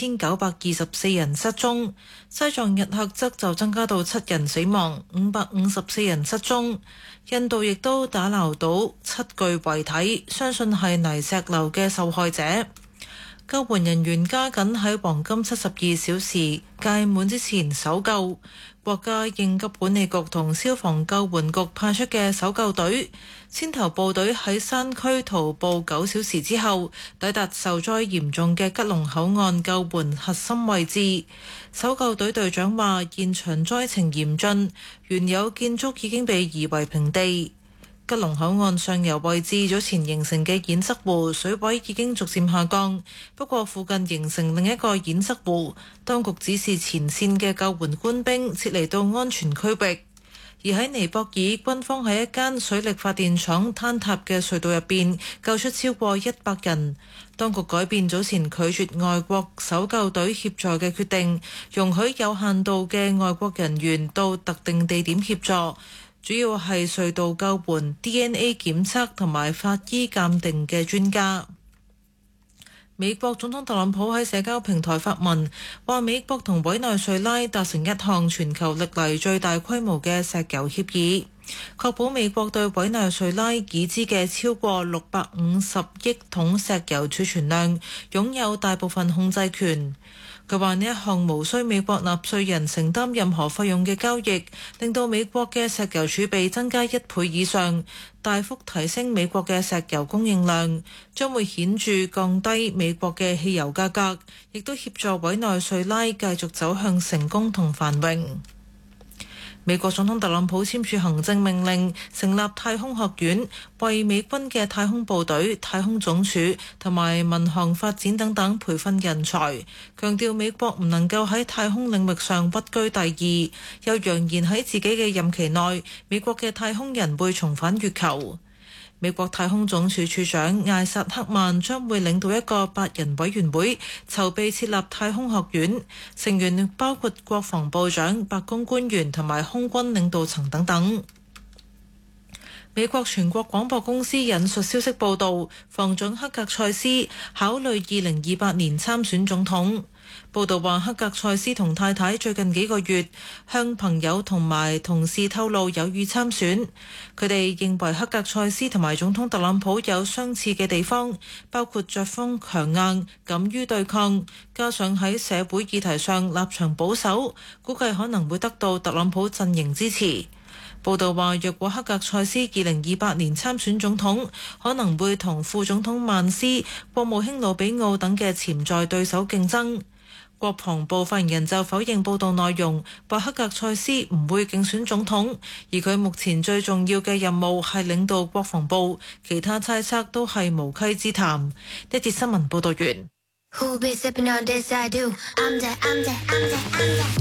S13: ，1924人失蹤。西藏日喀則就增加到7人死亡，554人失蹤。印度亦都打撈到7具遺體，相信係泥石流嘅受害者。救援人員加緊喺黃金72小時屆滿之前搜救。國家應急管理局同消防救援局派出嘅搜救隊，先頭部隊喺山區徒步9小時之後，抵達受災嚴重嘅吉隆口岸救援核心位置。搜救隊隊長話：現場災情嚴峻，原有建築已經被夷為平地。吉隆口岸上游位置早前形成嘅堰塞湖水位已經逐漸下降，不過附近形成另一個堰塞湖，當局指示前線嘅救援官兵撤離到安全區域。而喺尼泊爾，軍方喺一間水力發電廠坍塌嘅隧道入邊救出超過100人。當局改變早前拒絕外國搜救隊協助嘅決定，容許有限度嘅外國人員到特定地點協助。主要係隧道救援、DNA 檢測同埋法醫鑑定嘅專家。美國總統特朗普喺社交平台發文，話美國同委內瑞拉達成一項全球歷嚟最大規模嘅石油協議，確保美國對委內瑞拉已知嘅超過650億桶石油儲存量擁有大部分控制權。佢話呢一項無需美國納稅人承擔任何費用嘅交易，令到美國嘅石油儲備增加1倍以上，大幅提升美國嘅石油供應量，將會顯著降低美國嘅汽油價格，亦都協助委內瑞拉繼續走向成功同繁榮。美國總統特朗普簽署行政命令，成立太空學院，為美軍嘅太空部隊、太空總署同埋民航發展等等培訓人才，強調美國唔能夠喺太空領域上屈居第二，又揚言喺自己嘅任期內，美國嘅太空人會重返月球。美國太空總署署長艾薩克曼將會領導一個8人委員會，籌備設立太空學院，成員包括國防部長、白宮官員同埋空軍領導層等等。美國全國廣播公司引述消息報道，防長克格塞斯考慮2028年參選總統。報道話，克格塞斯同太太最近幾個月向朋友同埋同事透露有意參選。佢哋認為克格塞斯同埋總統特朗普有相似嘅地方，包括作風強硬、敢於對抗，加上喺社會議題上立場保守，估計可能會得到特朗普陣營支持。報道話，若果克格塞斯2028年參選總統，可能會同副總統曼斯、國務卿魯比奧等嘅潛在對手競爭。國防部發言人就否認報道內容，話克格塞斯唔會競選總統，而佢目前最重要嘅任務係領導國防部，其他猜測都係無稽之談。一節新聞報道完。
S11: Who be sipping on this? I do. I'm that.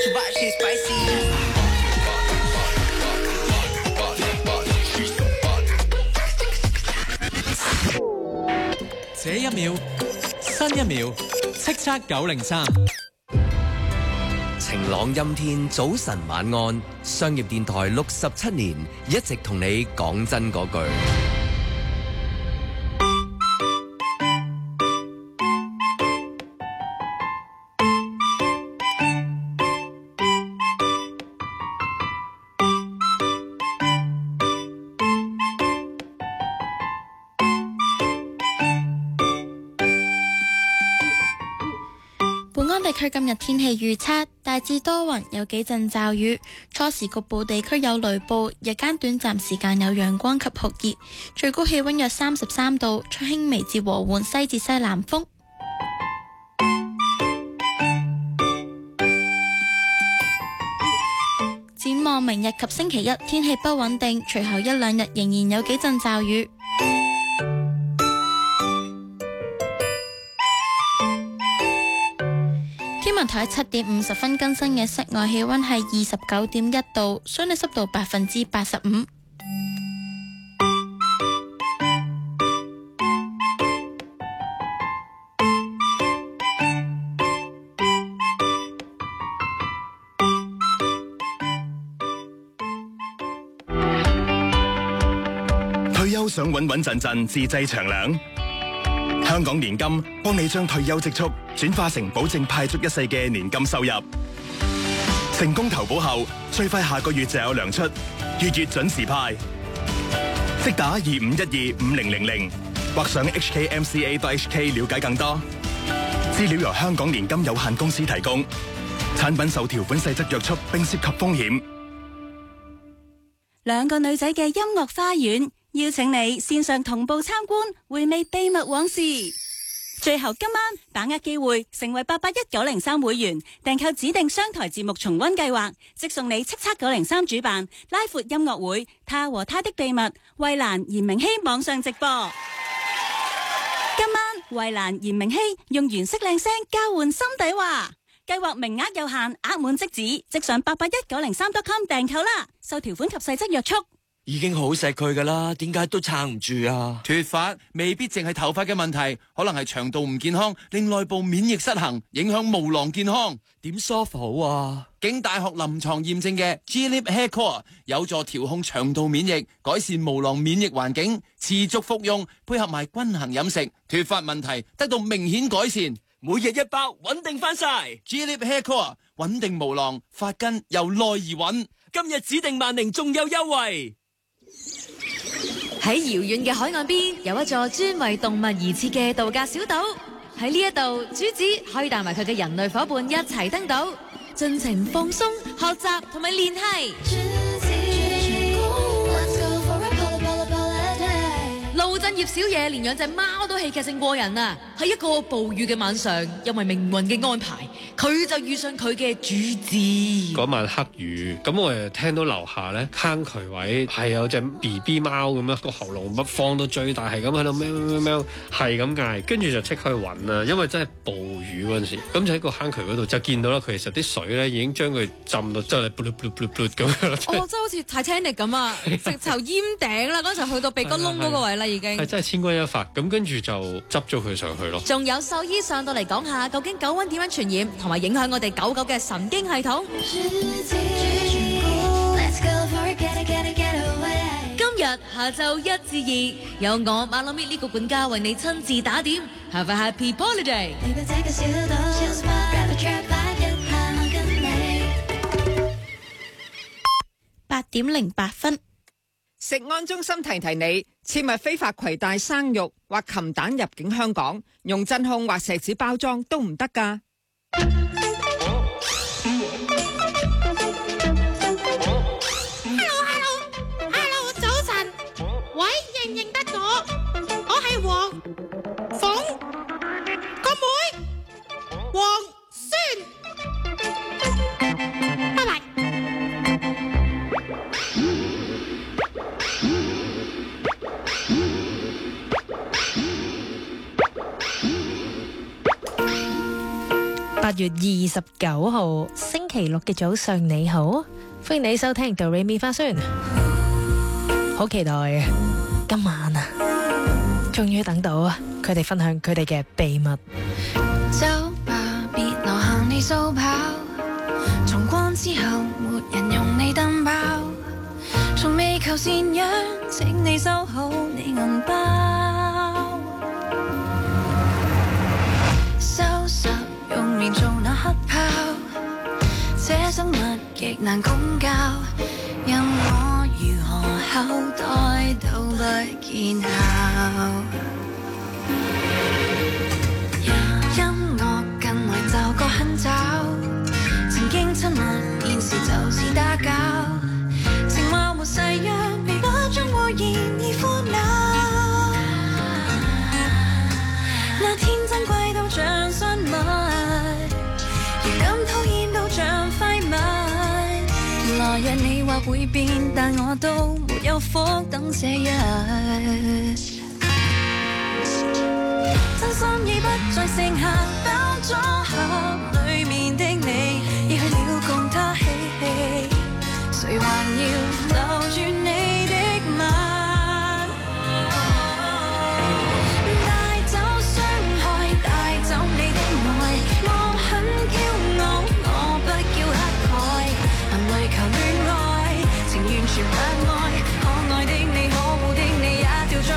S5: 這一秒，新一秒，叱咤903。
S6: 晴朗陰天，早晨晚安。商業電台67年，一直同你講真嗰句。
S4: 地區今日天氣預測，大致多雲，有幾陣驟雨，初時局部地區有雷暴，日間短暫時間有陽光及酷熱，最高氣溫約33度，吹輕微至和緩西至西南風。展望明日及星期一，天氣不穩定，隨後一兩日仍然有幾陣驟雨。天文台7點50分更新嘅室外氣溫係29.1度，相對濕度85%。
S14: 想穩穩陣陣自製長糧？香港年金幫你將退休積蓄轉化成保證派足一世嘅年金收入。成功投保後，最快下個月就有糧出，月月準時派。即打25125000或上 hkmca.hk 了解更多。資料由香港年金有限公司提供，產品受條款細則約束並涉及風險。
S15: 兩個女仔嘅音樂花園，邀請你線上同步參觀，回味秘密往事。最後今晚把握機會成為881903會員，訂購指定商台節目重溫計劃，即送你叱咤903主辦拉闊音樂會《他和他的秘密》，衛蘭嚴明熙網上直播。今晚衛蘭嚴明熙用原色靚聲交換心底話，計劃名額有限，額滿即止，即上881903.com訂購啦，受條款及細則約束。
S8: 已經好錫佢噶啦，點解都撐唔住啊？脫髮未必淨係頭髮嘅問題，可能係腸道唔健康，令內部免疫失衡，影響毛囊健康。點梳好啊？經大學臨床驗證嘅 G-Lip Hair Core 有助調控腸道免疫，改善毛囊免疫環境。持續服用，配合埋均衡飲食，脫髮問題得到明顯改善。每日一包，穩定翻晒。G-Lip Hair Core 穩定毛囊，髮根由內而穩。今日指定萬寧仲有優惠。
S9: 喺遙遠嘅海岸邊，有一座專為動物而設嘅度假小島。喺呢一度，主子可以帶埋佢嘅人類伙伴一齊登島，盡情放鬆、學習同埋聯繫。陸振業小野連養隻貓都戲劇性過人啊！喺一個暴雨嘅晚上，因為命運嘅安排，佢就遇上佢嘅主子。
S16: 嗰晚黑雨，咁我就聽到樓下咧坑渠位係有隻 BB 貓咁樣，個喉嚨乜放到最大，係咁喺度喵喵喵喵，係咁嗌，跟住就即刻去揾啦，因為真係暴雨嗰陣時，咁就喺個坑渠嗰度就見到啦，佢其實啲水咧已經將佢浸到真係咁樣啦。
S1: 哦，真係好似 Titanic 咁啊，直頭淹頂啦！嗰陣時去到鼻哥窿嗰個位啦，已經
S16: 係真係千鈞一髮，咁跟住就執咗佢上去咯。
S9: 仲有獸醫上到嚟講下，究竟狗瘟點樣傳染，同埋影響我哋狗狗嘅神經系統。今日下晝1至2，有我馬騮咪呢個管家為你親自打點。Have a happy holiday！
S4: 8點08分。
S17: 食安中心提提你，切勿非法攜帶生肉或禽蛋入境香港，用真空或錫紙包裝都唔得㗎。
S11: Hello， 早晨，喂，認唔認得我？我係黃鳳個妹，黃宣。拜拜。
S1: 8月29號星期六嘅早上，你好，歡迎你收聽到 Remy 花宣，好期待今晚啊，終於等到佢哋分享佢哋嘅秘密。
S11: 走吧，別留下你掃跑，重光之後沒人用你燈泡，從未求善養，請你收好你銀包，收拾用面做那黑豹，這生物極難公教，任我如何口袋都不見效。音樂近來就個很找，曾經親密現時就是打攪，情話沒誓約，微波中忽然已歡鬧，那天真貴到像信物，情感討厭到像廢物。來日你或會變，但我都沒有福等這日。真心已不再剩下包裝盒裡面的你，已去了共他嬉戲，誰還要留住你的吻？帶走傷害，帶走你的愛，我很驕傲，我不叫乞丐，含淚求戀愛，情完全不愛，可愛的你，可惡的你，也掉進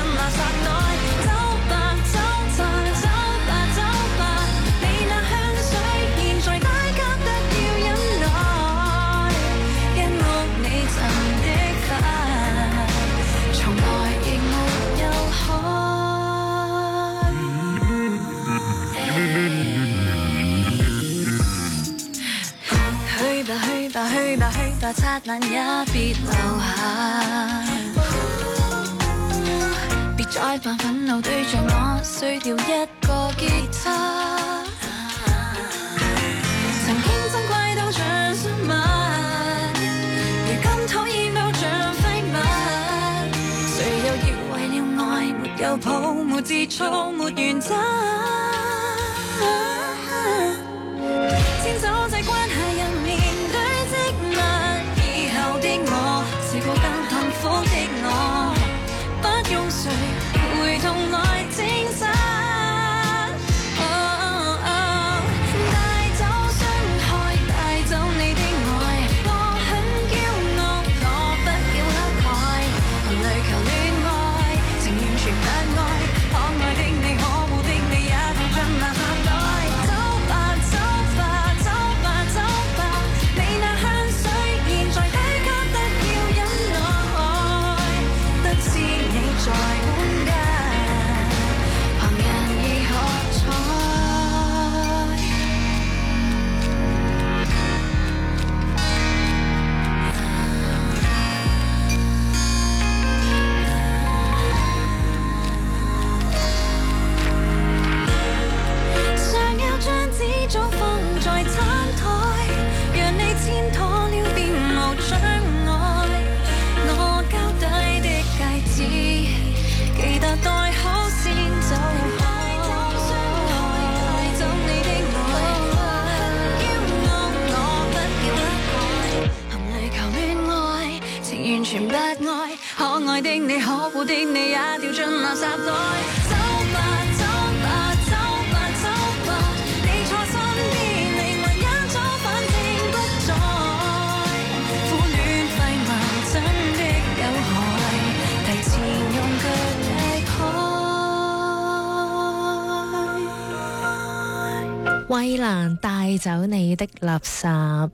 S11: 發爛也別留下。別再扮憤怒對着我，碎掉一個吉他。曾經珍貴到像生物，如今討厭到像廢物。誰又要為了愛沒有抱，沒節操，沒原則？先走在關係入面堆積物，以後的我試過更幸福的我，不用誰陪同來證實。帶走傷害，帶走你的愛，我很驕傲，我不要乞丐，含淚求戀愛，情完全不愛，可愛的你，可惡的你，也當進垃圾袋。走吧走吧走吧走吧，你那香水現在低級得要忍耐，得知你在管家，旁人已喝彩。想要將紙早放在餐台，讓你簽妥了便無障礙。我交低的戒指，記得戴好先走開。帶走你的愛，驕傲我不要乞丐，含淚求戀愛，情完全不愛，可愛的你，可惡的你，也掉進垃圾袋。走吧走吧走吧走吧，你錯身邊，靈魂一早反正不在。苦戀廢物真的有害，提前用腳踢開。
S1: 衛蘭帶走你的垃圾。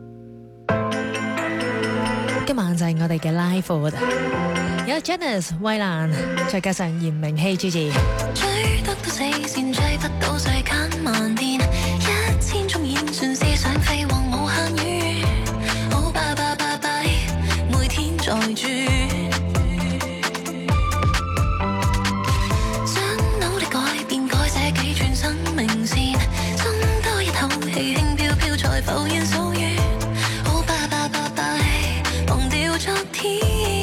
S1: 今晚就係我哋嘅 live food，有 Janice、衛蘭，再加上嚴明熙、Gigi。
S11: 追得到死線，追不到世間萬變，1000種演算思想飛往無限遠。好拜拜拜拜，每天在轉。想努力改變，改寫幾串生命線，鬆多一口氣，輕飄飄才浮現數月。好拜拜拜拜，忘掉昨天。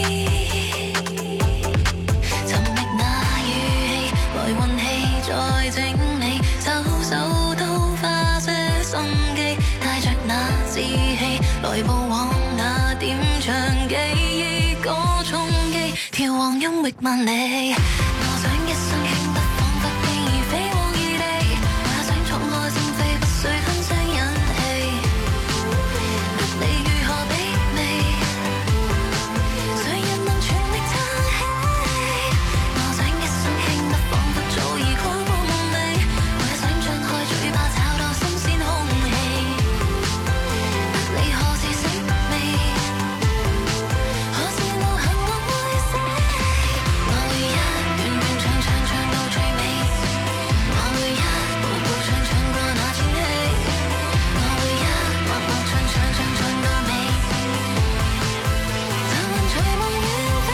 S11: 尋覓那語氣，來運氣再整理，手手都花些心機，帶着那志氣，來步往那點唱記憶歌衝擊，眺望音域萬里。我想一生輕得彷彿輕易飛往異地，我也想敞開心扉，不需吞聲忍氣，得你如何卑微，誰人能全力撐起？我想一生輕得彷彿早已跨過夢寐，我也想張開嘴巴找到新鮮空氣，得你何時息味？何時流行樂會死？我會一段段唱唱唱到最尾，我會一步步唱唱過那千禧，我會一幕幕唱唱唱唱到尾，就能隨夢遠飛。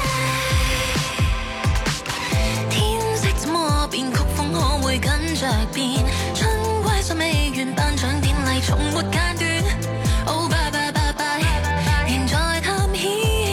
S11: 天色怎麼變，曲風可會跟着變？春歸尚未完，頒獎典禮從沒間斷。Oh bye bye bye bye，仍在探險。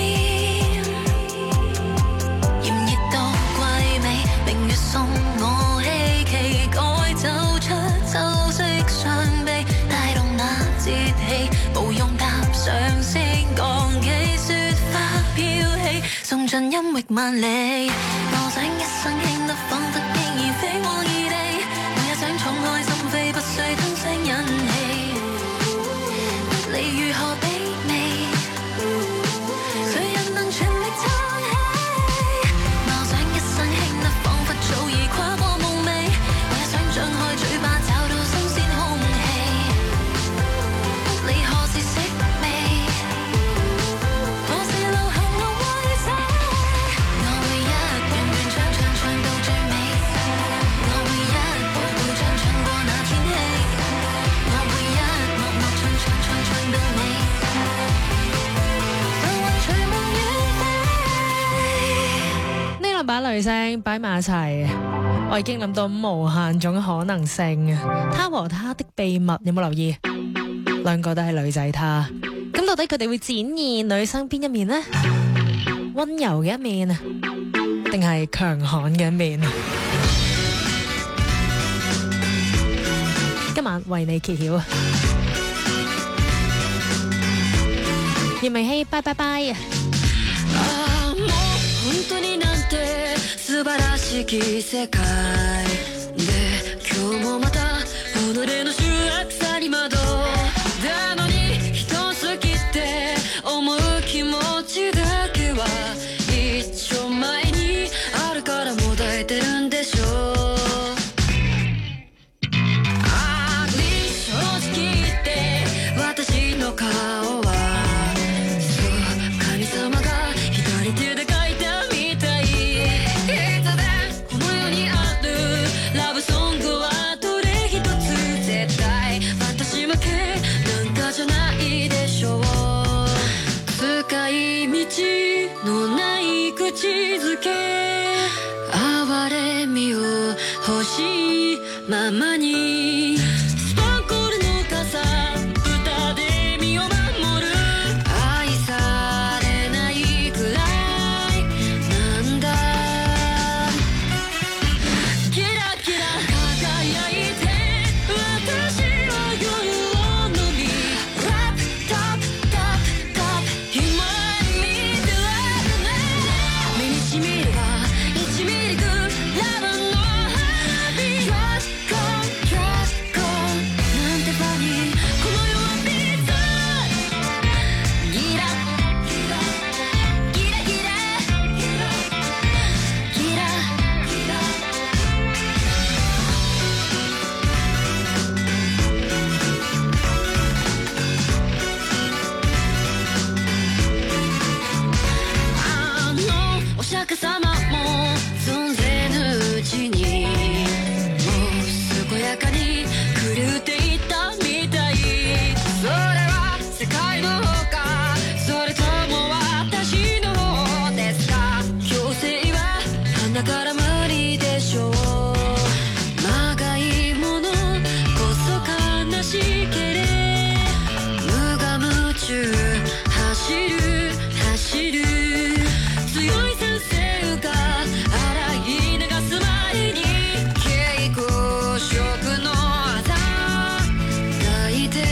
S11: 炎熱到季尾，明月送我希冀，改走出秋色傷悲，帶動那節氣，無用搭上升降機，雪花飄起，送進音域萬里。我想一生輕得彷彿輕易飛往異地，我也想敞開心扉，不需吞聲忍氣，得你如何卑微？誰人能全力撐起？我想一生輕得彷彿早已跨過夢寐，我也想張開嘴巴找到新鮮空氣，得你何時息味？何時流行樂會死？我會一段段唱唱唱到最尾，我會一步步唱唱過那千禧，我會一幕幕唱唱唱唱到尾，就能隨夢遠飛。
S1: 女聲擺埋一齊，我已經諗到無限種可能性。他和他的秘密有冇留意？兩個都係女仔他，咁到底佢哋會展現女生邊一面呢？溫柔嘅一面，定係強悍嘅一面？今晚為你揭曉。葉明熙，拜拜拜。
S11: 本当になんて素晴らしき世界で今日もまた己の醜悪さに惑だのに人好きって思う気持ちだけは一丁前にあるからもだえてるんでしょう。あり正直言って私の顔は神様が左手で描いたみたい。いつでこの世にあるラブソングはどれ一つ絶対私負けなんかじゃないでしょう。使い道のない口づけ哀れみを欲しいままにスパンコールの傘歌で身を守る愛されないくらいなんだ。キラキラ輝いて私は夜を飲みラップタップタップタップ今に見てられない目にしみれば1ミリグラブの花火トラッコントラッコンなんてファニーこの世はピッツァギラギラギラギラギラギラあのお釈迦様も存ぜぬうちにもう健やかに狂っていったみたい。それは世界の方かそれとも私の方ですか。強制は鼻から無理でしょう。まがいものこそ悲しけれ無我夢中走る走る強い先生が洗い流す前に稽古職の技抱いて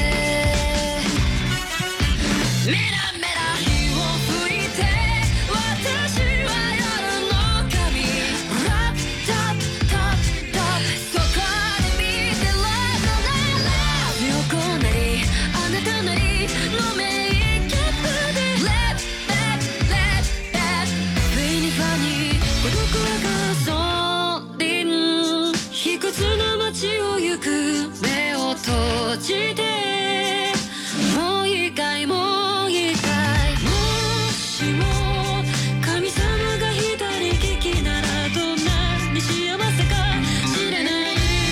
S11: メラメラ火を吹いて私は夜の神ラップタップタップタップそこで見てラブ強くなりあなたなりのメイキャップでレッレッレッレッフェニファニー孤独はガソリン卑屈な街を行く目を閉じてもう一回もう一回もしも神様が左利きならどんなに幸せか知れない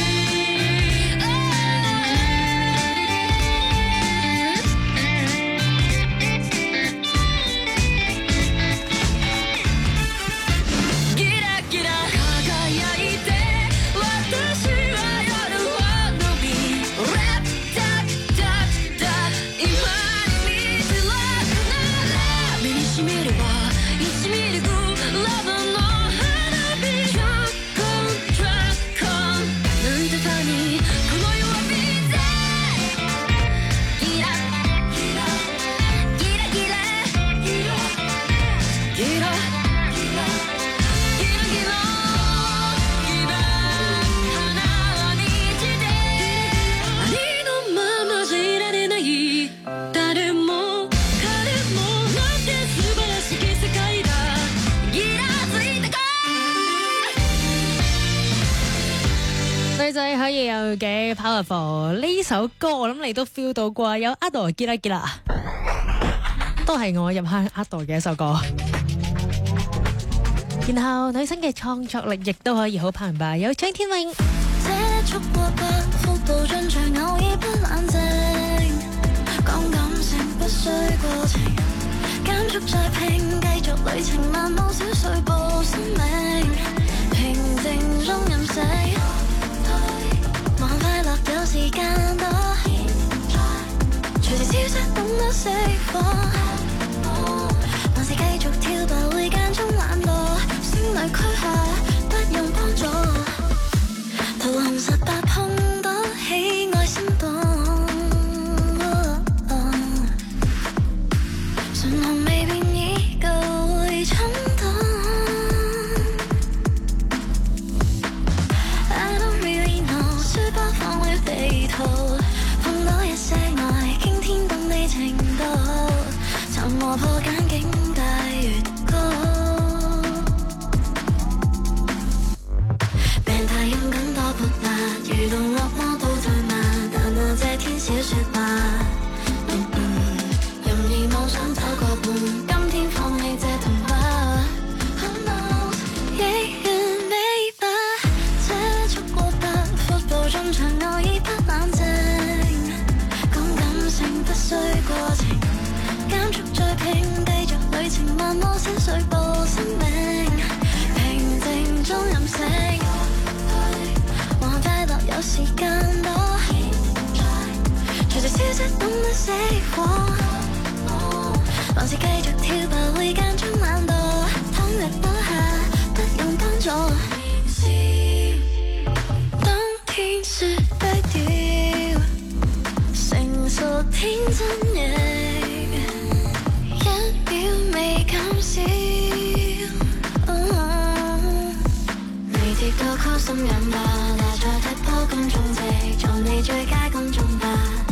S11: ギラギラ輝いて私は夜を飲みラップタップタップタップ今に見てられない目にしみれば1ミリグラブの花火トラッコントラッコンなんてファニーこの世はピッツァギラギラギラギラギラギラギラギラギラギラ花にしてありのままじいられない誰も彼もなんて素晴らしき世界だギラついたか
S1: 女仔可以有幾 powerful， 呢首歌我諗你都 feel 到啩，有 Ado 結啦結啦，都係我入坑 Ado 嘅一首歌。然後女生嘅創作力亦都可以好澎湃，有張天穎。
S11: 這速過不福步進場，偶爾不冷靜，講感性不需過程， 減速再拼，繼續旅程漫步小碎步，生命平靜中任性，望快樂有時間多，隨時消失懂得釋放，還是繼續跳吧會間中懶惰，聲淚俱下不用幫助，桃紅18碰到喜愛心動，唇紅未變已夠會衝動。I don't really know， 書包放了地圖，碰到一些愛，驚天動地程度，沉磨破間境帶越高，病態勇敢多潑辣，遇到惡魔都退慢，但那這天小説話，任意妄想走過半，今天放棄這童話。Who knows， 亦完美吧，車速過8，闊步中場偶爾不冷靜，講感性不需過程，減速再拼，繼續旅程漫步小碎步，生命平靜中任性，還快樂有時間多，隨時消失懂得釋放，還是繼續跳吧會間中懶惰，躺日倒下不用幫助，當天說低調，成熟天真型，一秒未減少，未跌到 call 心癮吧，拿再踢波公眾席，做你最佳公眾吧，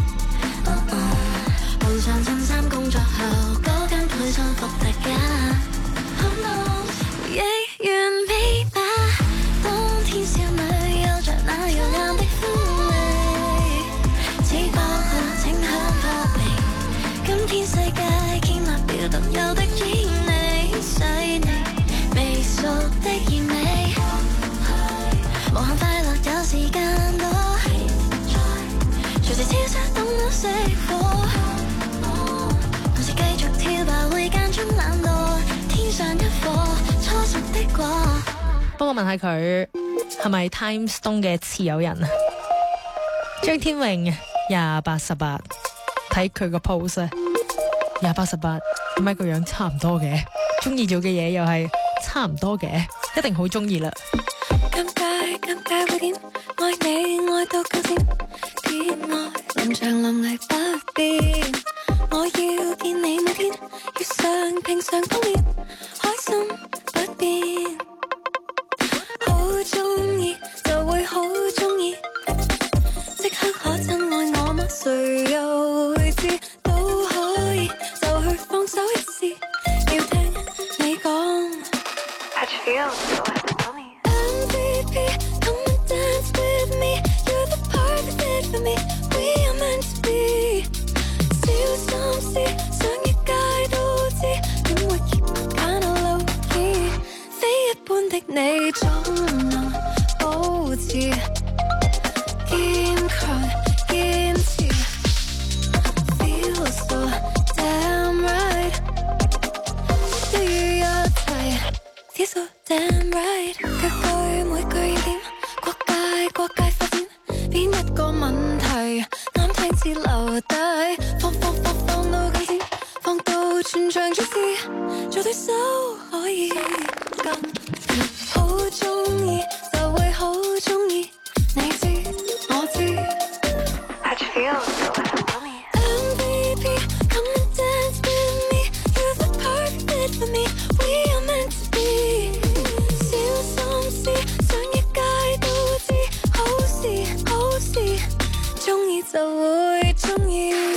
S11: 換上襯衫工作後嗰間配送服大家，Who knows， 亦完美吧，當天少女有着那耀眼的歡味，只不過請向破冰，今天世界建立了獨有的意味，細膩微熟的意味，無限快樂有時間多，隨時消失懂得釋放，還是繼續跳吧會間中懶惰，天上一顆初熟的果。
S1: 幫我問下佢係咪 Time Stone 嘅持有人啊？張天穎2818，睇佢個 pose 啊，2818，點解個樣差唔多嘅？中意做嘅嘢又係差唔多嘅，一定好中意啦。
S11: 尷尬會點？愛你愛到夠點？偏愛臨場臨危不變，我要見你每天，遇上平常方面，開心不變。好鍾意就會好鍾意，即刻可真愛我嗎？誰又會知？都可以就去放手一試，要聽你講。MVP，come and dance with me, you're the perfect fit for me, we are meant to be。小心思，上一屆都知，點會 keep kinda low key？非一般的你總能保持堅強堅持 ，feel so damn right， 一於一齊 ，feel so damn right， 句句每句要點，國界發展，邊一個問題啱聽至留低，放到極致，放到全場注視，做對手可以咁，好鍾意就會好鍾意，你知我知。MVP，come and dance with me, you're the perfect fit for me, we are meant to be。小心思，上一屆都知，好事，鍾意就會鍾意。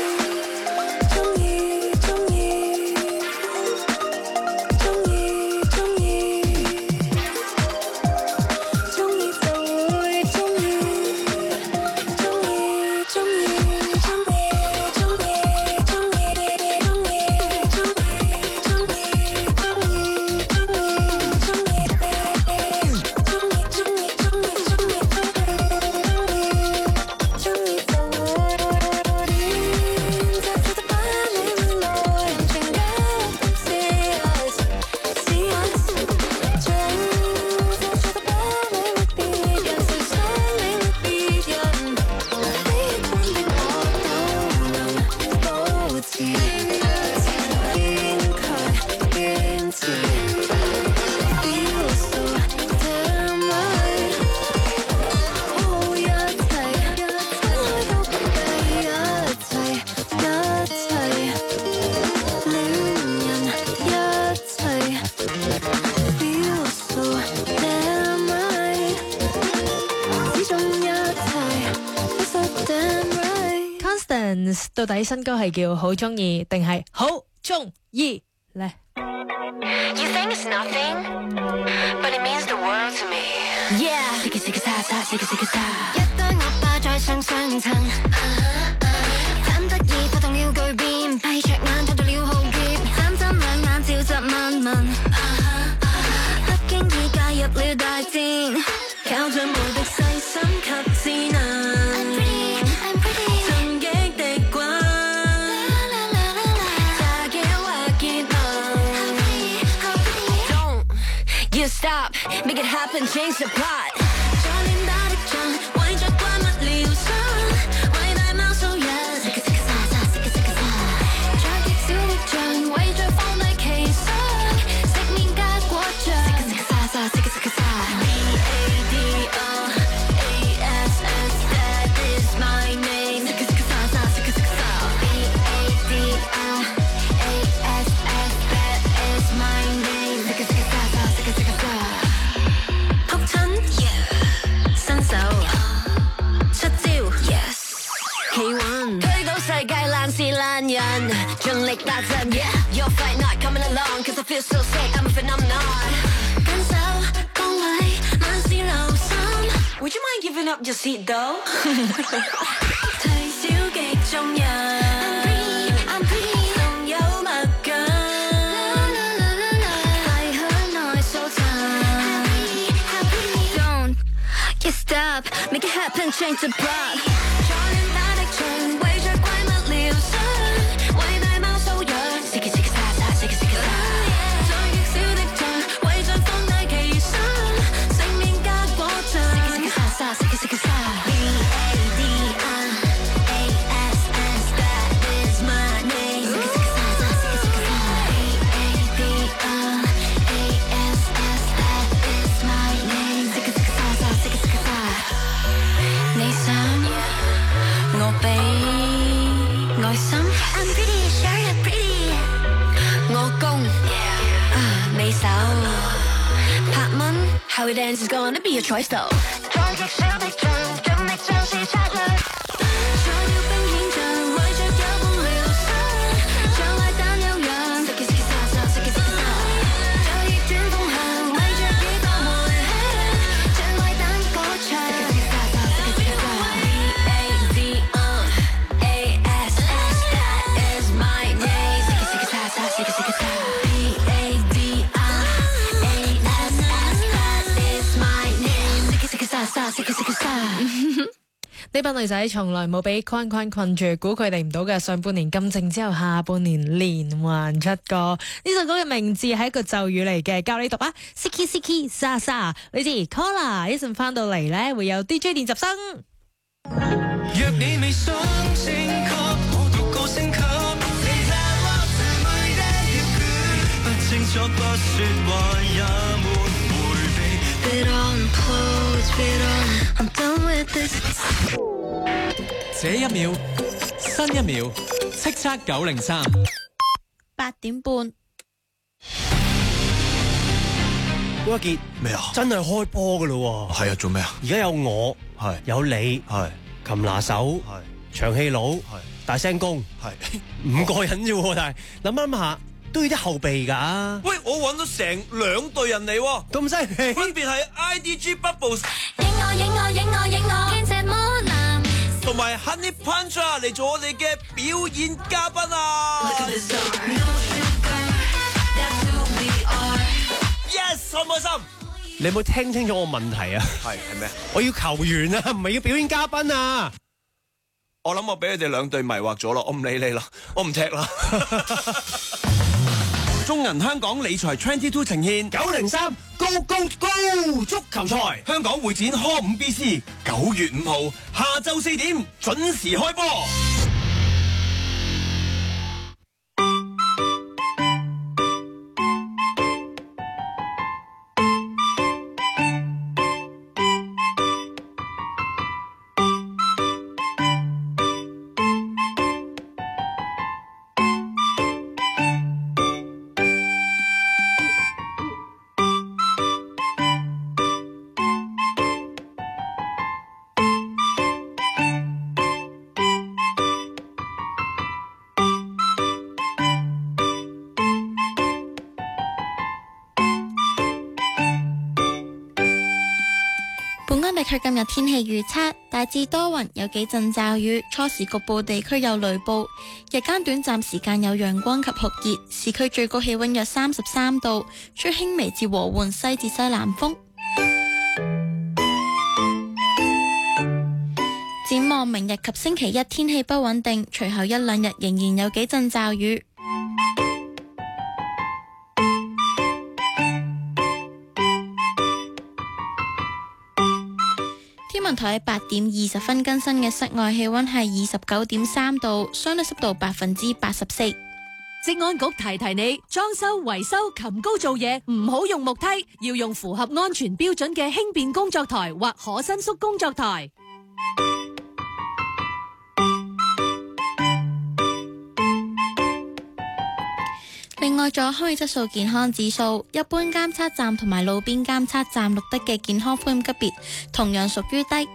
S1: Evans 到底新歌係叫好中意定係好中意呢？
S11: You think it's nothing, but it means the world to me. Yeah， Siki Siki Sa Sa Siki Siki Sa， 一堆惡霸在上上層，貪得意發動了巨變，閉着眼睇到了浩劫，眨眨兩眼召集萬民，不經意介入了大戰，靠着無敵細心及智能。Stop, make it happen, change the plot. 再練打的仗，為着怪物療傷，為大貓掃藥。Siki Siki Sa Sa Siki Siki Sa， 再極小的仗，為着放低歧視，食麵加果醬。Siki Siki Sa Sa Siki Siki Sa。BADOASS, that is my name. Siki Siki Sa Sa Siki Siki Sa。BADOASS, that is my name. Siki Siki Sa Sa Siki Siki Sa。撲親，伸手，出招，企穩，驅到世界爛事爛人，盡力達陣。Your fight not coming along, 'cause I feel so sick, I'm a phenomenon。緊守崗位，萬事留心。Would you mind giving up your seat though？ 睇小極眾人。I'm pretty， 仲有墨鏡。Stop, make it happen, change the plot。 再練打的仗，為着怪物療傷，為大貓掃藥。Siki Siki Sa Sa Siki Siki Sa。 再極小的仗，為着放低歧視，食麵加果醬。Siki Siki Sa Sa Siki Siki Sa。 BADOASS, that is my name。 Siki Siki Sa Sa Siki Siki Sa。 BADOASS, that is my name。 Siki Siki Sa Sa Siki Siki Sa。 你想我俾愛心 I'm pretty sure you're pretty。 我攻尾手拍蚊 How it ends is gonna be your choice though。 再極小的仗，盡力像是策略。再要兵遣將，為着有夢療傷，像壞蛋有樣。Siki Siki Sa Sa Siki Siki Sa。 再逆轉風向，為着幾多回響，像壞蛋歌唱。Siki Siki Sa Sa Siki Siki Sa。 BADOASS, that is my name。 Siki Siki Sa Sa Siki Siki Sa。 BADOASS, that is my name。 Siki Siki Sa Sa Siki Siki Sa。
S1: 呢班女仔從來冇俾框框困住，估佢哋唔到嘅。上半年咁靜之後，下半年連環出歌。呢首歌嘅名字係一個咒語嚟嘅，教你讀啊 ！Siki Siki Sa Sa， 你知 Cola 一陣翻到嚟呢，會有 DJ 練習生。
S3: 若你未想升級，我獨個升級。你看我最美的要訣，不清楚不說話也沒迴避。Bit on clothes, bit on, I'm done with this。
S5: 這一秒，新一秒，叱咤903。
S4: 8點半。
S7: 嗰一傑咩啊？真係開波噶咯喎！
S18: 係啊，做咩啊？
S7: 而家有我，係有你，係擒拿手，係長氣佬，係大聲公，係5個人啫喎，但係諗下都要啲後備㗎。
S8: 喂，我揾到成2隊人嚟喎，
S7: 咁犀利！
S8: 分別係 IDG Bubbles、
S11: 影我，見這魔男，
S8: 同埋 Honey Punch 啊，嚟做我哋嘅表演嘉賓啊 ！Yes， 開唔開心？
S7: 你有冇聽清楚我問題啊？
S18: 係咩？
S7: 我要球員啊，唔係要表演嘉賓啊！
S8: 我諗我俾你哋2隊迷惑咗咯，我唔理你啦，我唔踢啦。中銀香港理財22呈現
S7: 903 Go Go Go 足球賽，
S8: 香港會展 Hall5BC 9月5號下晝4點準時開波。
S4: 本港地區今日天氣預測，大致多雲，有幾陣驟雨，初時局部地區有雷暴，日間短暫時間有陽光及酷熱，市區最高氣溫約33度，吹輕微至和緩西至西南風。展望明日及星期一天氣不穩定，隨後一兩日仍然有幾陣驟雨。天文台喺8點20分更新嘅室外氣溫係29.3度，相對濕度84%。
S9: 職安局提提你，裝修、維修、擒高做嘢唔好用木梯，要用符合安全標準嘅輕便工作台或可伸縮工作台。
S4: 另外，仲有空氣質素健康指數，一般監測站同埋路邊監測站錄得嘅健康風險級別同樣屬於低。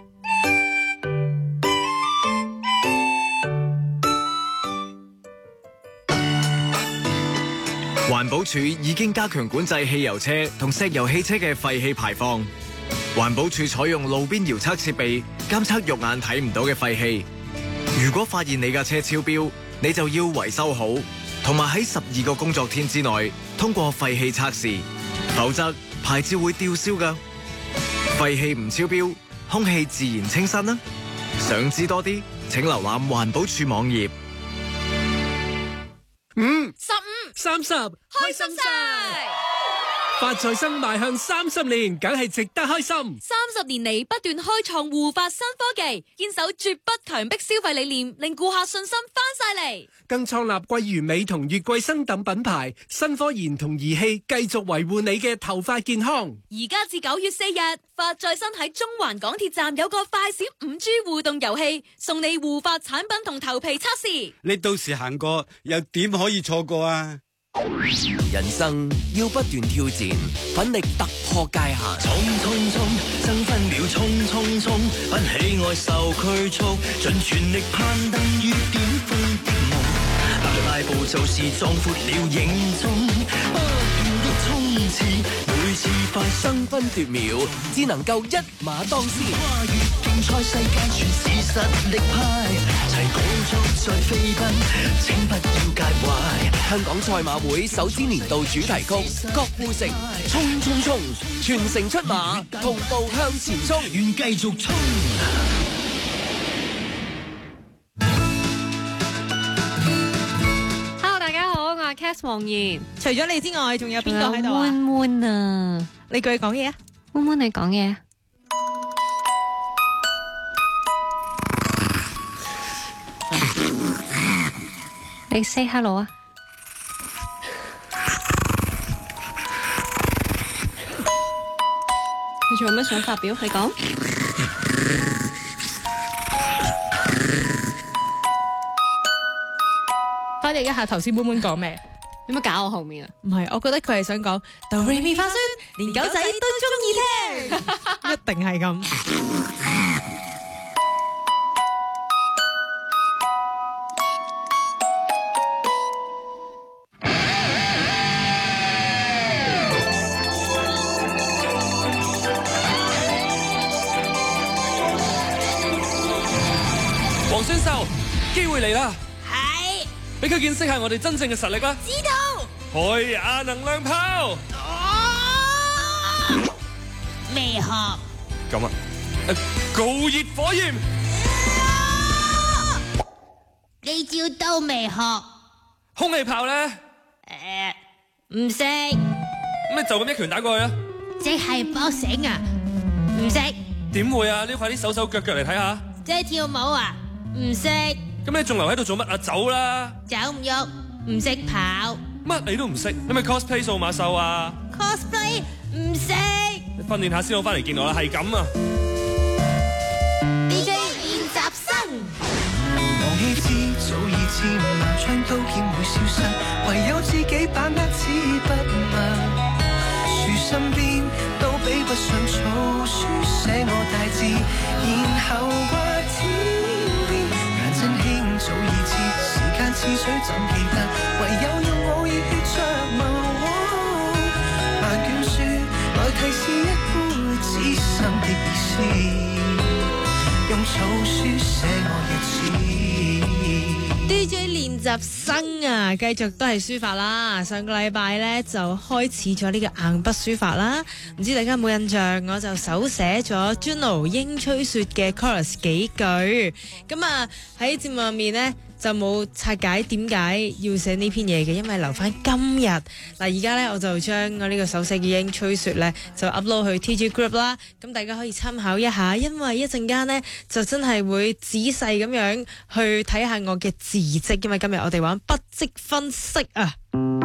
S18: 環保署已經加強管制汽油車同石油汽車嘅廢氣排放。環保署採用路邊遙測設備監測肉眼睇唔到嘅廢氣。如果發現你架車超標，你就要維修好，同埋喺12個工作天之內通過廢氣測試，否則牌照會吊銷㗎。廢氣唔超標，空氣自然清新啦。想知多啲，請瀏覽環保署網頁。
S19: 15、30，開心晒！發財生邁向30年，梗係值得開心。
S9: 30年嚟不斷開創護髮新科技，堅守絕不強迫消費理念，令顧客信心翻晒嚟。
S19: 更創立桂如美同月桂生等品牌，新科研同儀器繼續維護你嘅頭髮健康。
S9: 而家至9月4日，發財生喺中環港鐵站有個快閃5G 互動遊戲，送你護髮產品同頭皮測試。
S20: 你到時行過又點可以錯過啊？
S21: 人生要不斷挑戰，奮力突破界限。
S2: 衝衝衝，爭分秒衝衝衝，不喜愛受拘束，盡全力攀登於巔峰的夢。大步就是壯闊了影蹤，不斷的衝刺，每次快
S21: 爭分奪秒，只能夠一馬當先。
S2: 跨越競賽世界，全是實力派，齊高速再飛奔，請不要介懷。
S21: 香港賽馬會首支年度主題曲郭富城《衝衝衝》，全城出馬，同步向前衝，
S2: 願繼續衝。
S22: Hello， 大家好，我係 Cass 黃妍。
S1: 除咗你之外，仲有邊個喺度啊？
S22: 悶悶啊！
S1: 你句講嘢啊？
S22: 悶悶，你講嘢。你 say hello 啊！你仲有咩想發表？你講。
S1: 翻譯一下頭先悶悶講咩？
S22: 有乜搞我後面啊？
S1: 唔係，我覺得佢係想講哆唻咪發嗦，連狗仔都中意聽，一定係咁。
S19: 黃宣秀，機會嚟啦！係，俾佢見識下我哋真正嘅實力啦！
S11: 知道。
S19: 海亞能量炮。
S11: 未學。
S19: 咁啊，高熱火焰。
S11: 呢招都未學。
S19: 空氣炮咧？
S11: 唔識。
S19: 咁你就咁一拳打過去啊？
S11: 即係搏繩啊？唔識。
S19: 點會啊？你要快啲手手腳腳嚟睇下。
S11: 即係跳舞啊？唔識。
S19: 咁你仲留喺度做乜啊？走啦！
S11: 走唔喐，唔識跑。
S19: 乜你都唔識？你咪 cosplay 數碼獸啊
S11: ？cosplay 唔識。
S19: 你訓練下先好翻嚟見我啦，係咁啊
S11: ！DJ 練習生。
S2: 忘記知早已知，萬槍刀劍會消失，唯有自己把握此不問。樹身邊都比不上草書寫我大字，然後話天邊眼睛輕早已知，時間似水怎記得，唯有用我熱血着墨。萬卷書來提示一輩子心的意思， 用草書寫我日子。
S1: DJ 練習生啊，繼續都係書法啦。上個禮拜呢，就開始咗呢個硬筆書法啦，唔知大家有冇印象？我就手寫咗 Juno 英吹雪嘅 chorus 幾句，咁啊喺節目入面呢，就冇拆解點解要寫呢篇嘢嘅，因為留翻今日。嗱，而家呢，我就將我呢個手寫嘅英吹雪呢，就 upload 去 TG Group 啦，咁大家可以參考一下，因為一陣間呢，就真係會仔細咁樣去睇下我嘅字跡，因為今日我哋玩筆跡分析啊。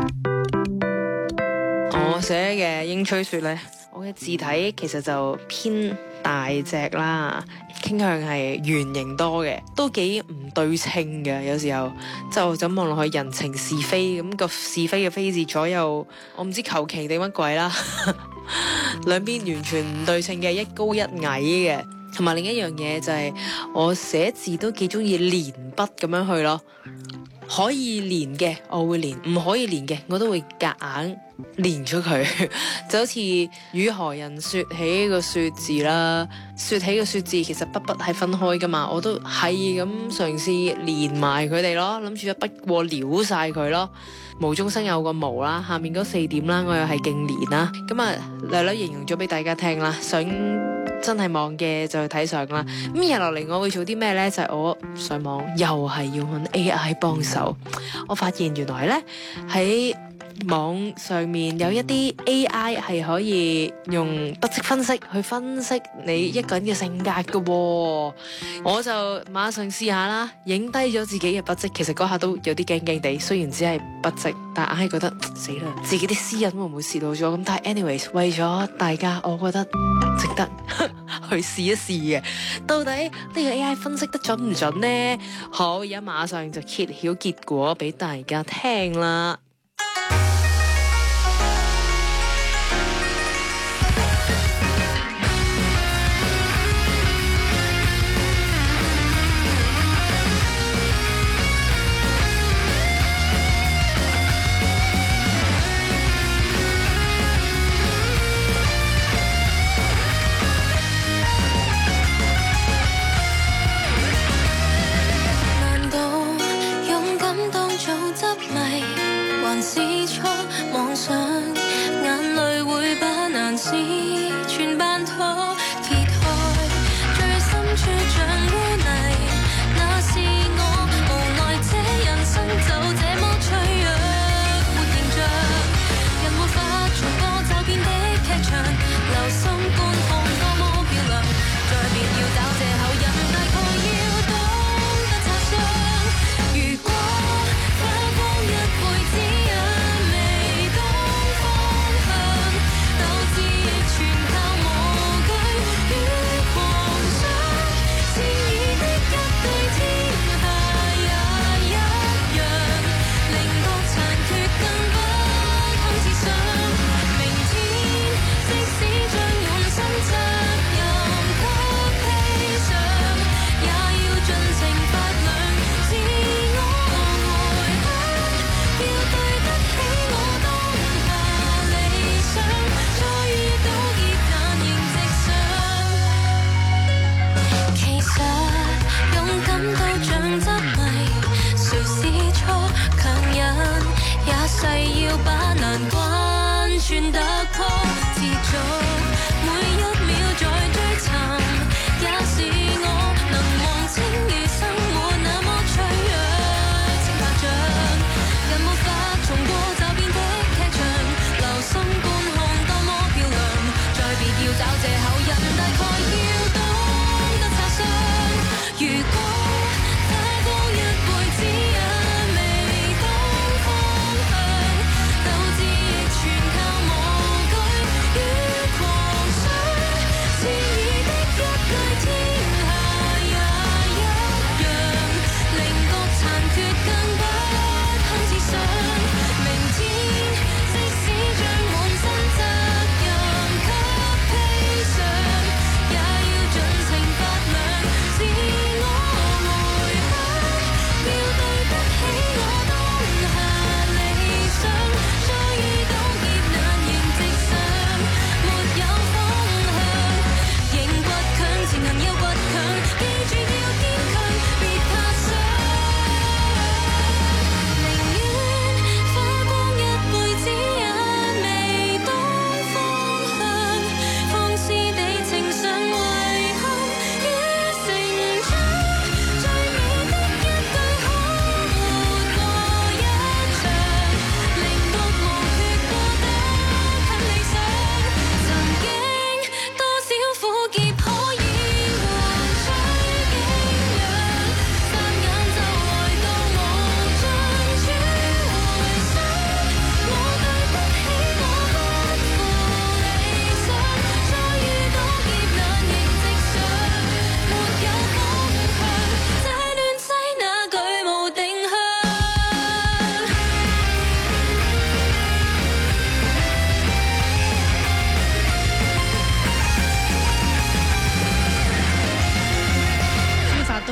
S1: 我寫嘅英吹雪呢，我嘅字體其實就偏大隻啦，傾向係圓形多嘅，都幾唔對稱嘅。有時候就咁望落去人情是非，咁個是非嘅非字左右，我唔知求其定乜鬼啦，兩邊完全唔對稱嘅，一高一矮嘅。同埋另一樣嘢就係我寫字都幾中意連筆咁樣去咯，可以連嘅我會連，唔可以連嘅我都會夾硬連咗佢。就好似與何人說起個說字啦，說起個說字其實筆係分開噶嘛，我都係咁嘗試連埋佢哋咯，諗住一筆過撩晒佢咯。無中生有個無啦，下面嗰4點啦，我又係勁連啦。咁啊略略形容咗俾大家聽啦，想真係望嘅就去睇相啦。咁日落嚟我會做啲咩呢？就係我上網又係要揾 AI 幫手。我發現原來呢，喺網上面有一啲 AI 係可以用筆跡分析去分析你一個人嘅性格嘅喎，我就馬上試下啦，影低咗自己嘅筆跡。其實嗰下都有啲驚驚地，雖然只係筆跡，但係硬係覺得死啦，自己啲私隱會唔會泄露咗？咁但係 anyways， 為咗大家，我覺得值得去試一試嘅。到底呢個 AI 分析得準唔準呢？好，而家馬上就揭曉結果俾大家聽啦。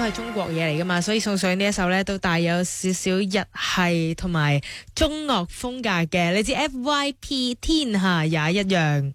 S1: 係中國嘢嚟噶嘛，所以送上呢一首呢，都帶有少少日系同埋中樂風格嘅，嚟自 FYP 天下也一樣。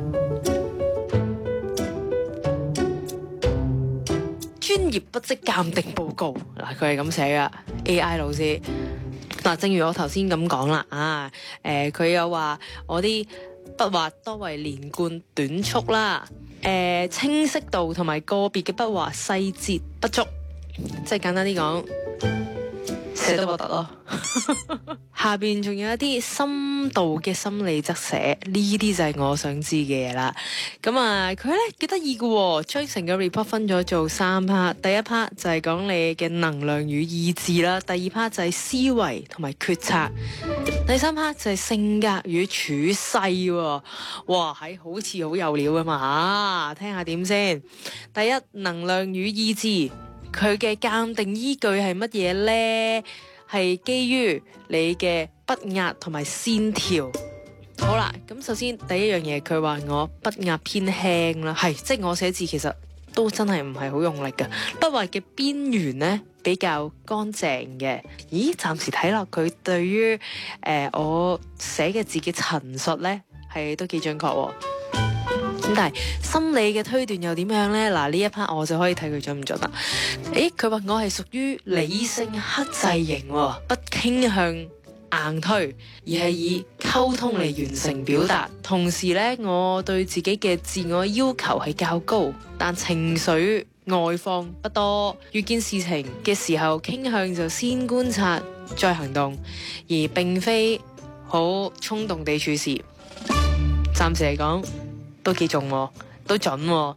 S1: 專業筆跡鑑定報告嗱，佢係咁寫噶 AI 老師嗱，正如我頭先咁講啦，佢有話我啲筆畫多為連貫短促啦，清晰度同埋個別嘅筆畫細節不足，即係簡單啲講，寫得核突咯。下邊仲有一啲深度嘅心理側寫，呢啲就係我想知嘅嘢啦。咁啊，佢咧幾得意嘅，將成個 report 分咗做3 part。第一 part 就係講你嘅能量與意志啦，第二 part 就係思維同埋決策，第三 part 就係性格與處世。哇，係好似好有料㗎嘛，聽下點先。第一，能量與意志，佢嘅鑑定依據係乜嘢呢？係基於你嘅筆壓同埋線條。好啦，咁首先第一樣嘢，佢話我筆壓偏輕啦，係即係我寫字其實都真係唔係好用力㗎，筆畫嘅邊緣呢比較乾淨嘅。咦，暫時睇落佢對於我寫嘅字嘅陳述呢係都幾準確喎。咁但係心理嘅推斷又點樣呢？嗱，呢一 part 我就可以睇佢準唔準啦。佢話我係屬於理性克制型，不傾向硬推，而係以溝通嚟完成表達。同時呢，我對自己嘅自我要求係較高，但情緒外放不多。遇見事情嘅時候，傾向就先觀察再行動，而並非好衝動地處事。暫時嚟講，都幾中喎，都準喎。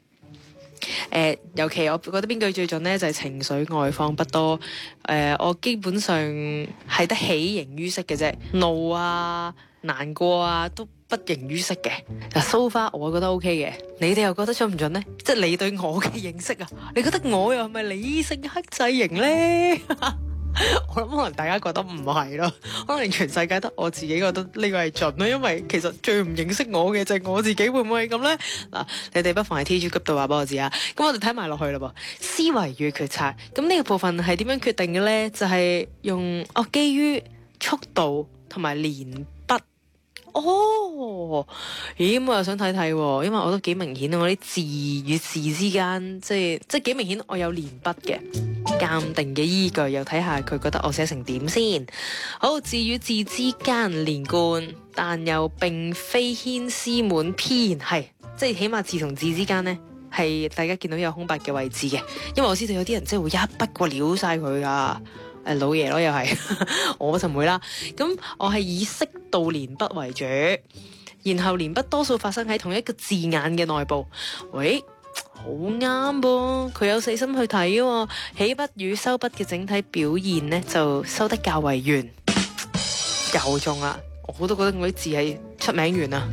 S1: 尤其我覺得邊句最準呢，就係情緒外放不多。我基本上係得喜形於色嘅啫，怒啊、難過啊都不形於色嘅。So far我覺得 OK 嘅，你哋又覺得準唔準呢？即係你對我嘅認識啊，你覺得我又係咪理性克制型呢？我諗可能大家覺得唔係咯，可能全世界得我自己覺得呢個係準咯，因為其實最唔認識我嘅就係我自己，會唔會係咁呢？嗱，你哋不妨喺 TG Group 度話俾我知啊。咁我哋睇埋落去啦噃，思維與決策，咁呢個部分係點樣決定嘅呢？就係用基於速度同埋連筆。咦，咁我又想睇睇喎，因為我都幾明顯我啲字與字之間，即係幾明顯我有連筆嘅。鑑定嘅依據又睇下佢覺得我寫成點先。好，字與字之間連貫，但又並非牽絲滿篇，係即係起碼字同字之間呢，係大家見到有空白嘅位置嘅。因為我知道有啲人即係會一筆過撩晒佢噶，老爺咯又係，我就唔會啦。咁我係以適度連筆為主，然後連筆多數發生喺同一個字眼嘅內部。喂，好啱噃，佢有細心去睇喎，起筆與收筆嘅整體表現呢，就收得較為圓，又中啦！我都覺得我啲字係出名圓啊！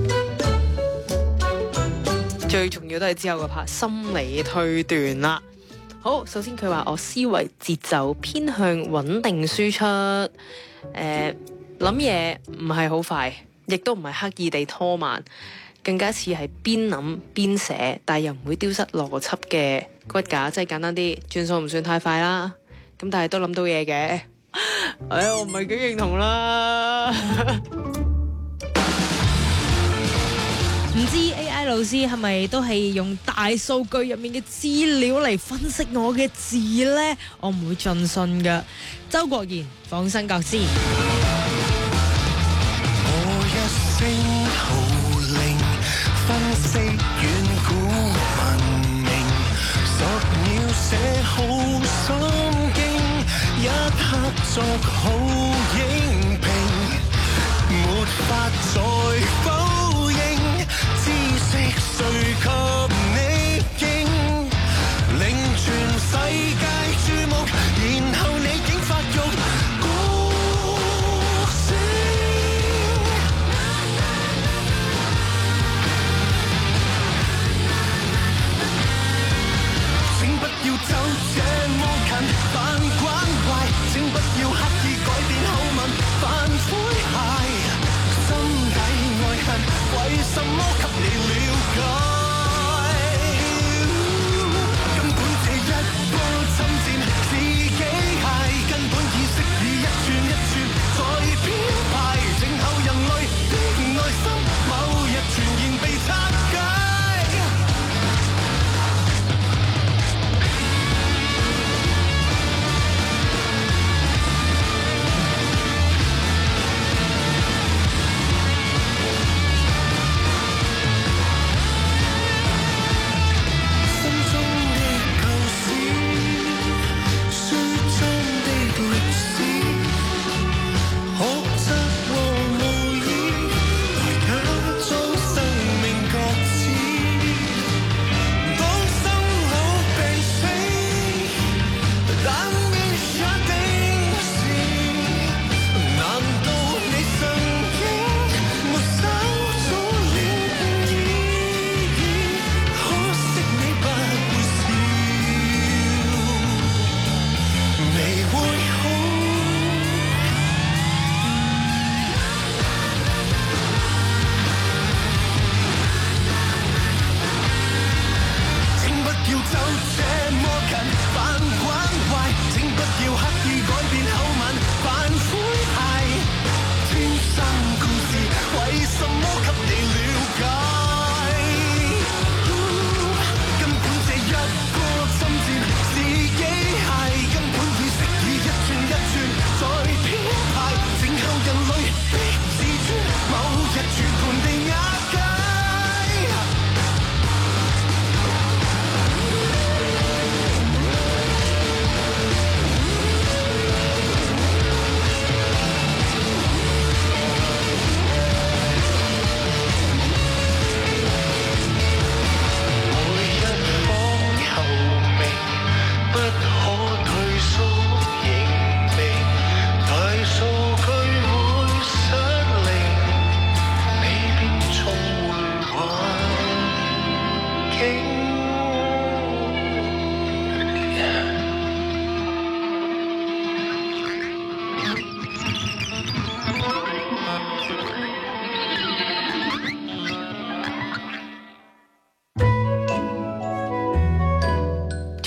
S1: 最重要都係之後嗰 part 心理推斷啦。好，首先佢話我思維節奏偏向穩定輸出，諗嘢唔係好快，亦都唔係刻意地拖慢。更加似係邊諗邊寫，但係又唔會丟失邏輯嘅骨架，即係簡單啲，轉數唔算太快啦。咁但係都諗到嘢嘅。我唔係幾認同啦。唔知 AI 老師係咪都係用大數據入面嘅資料嚟分析我嘅字呢？我唔會盡信㗎。周國賢放身各知。
S3: 分析遠古文明，10秒寫好心經，1刻作好影評，沒法再否認，知識誰給你應，令全世界注目，然後你竟發育歌聲。要走這麼近，扮關懷，請不要刻意改變口吻，扮詼諧，心底愛恨，為什麼給你了解？根本這一波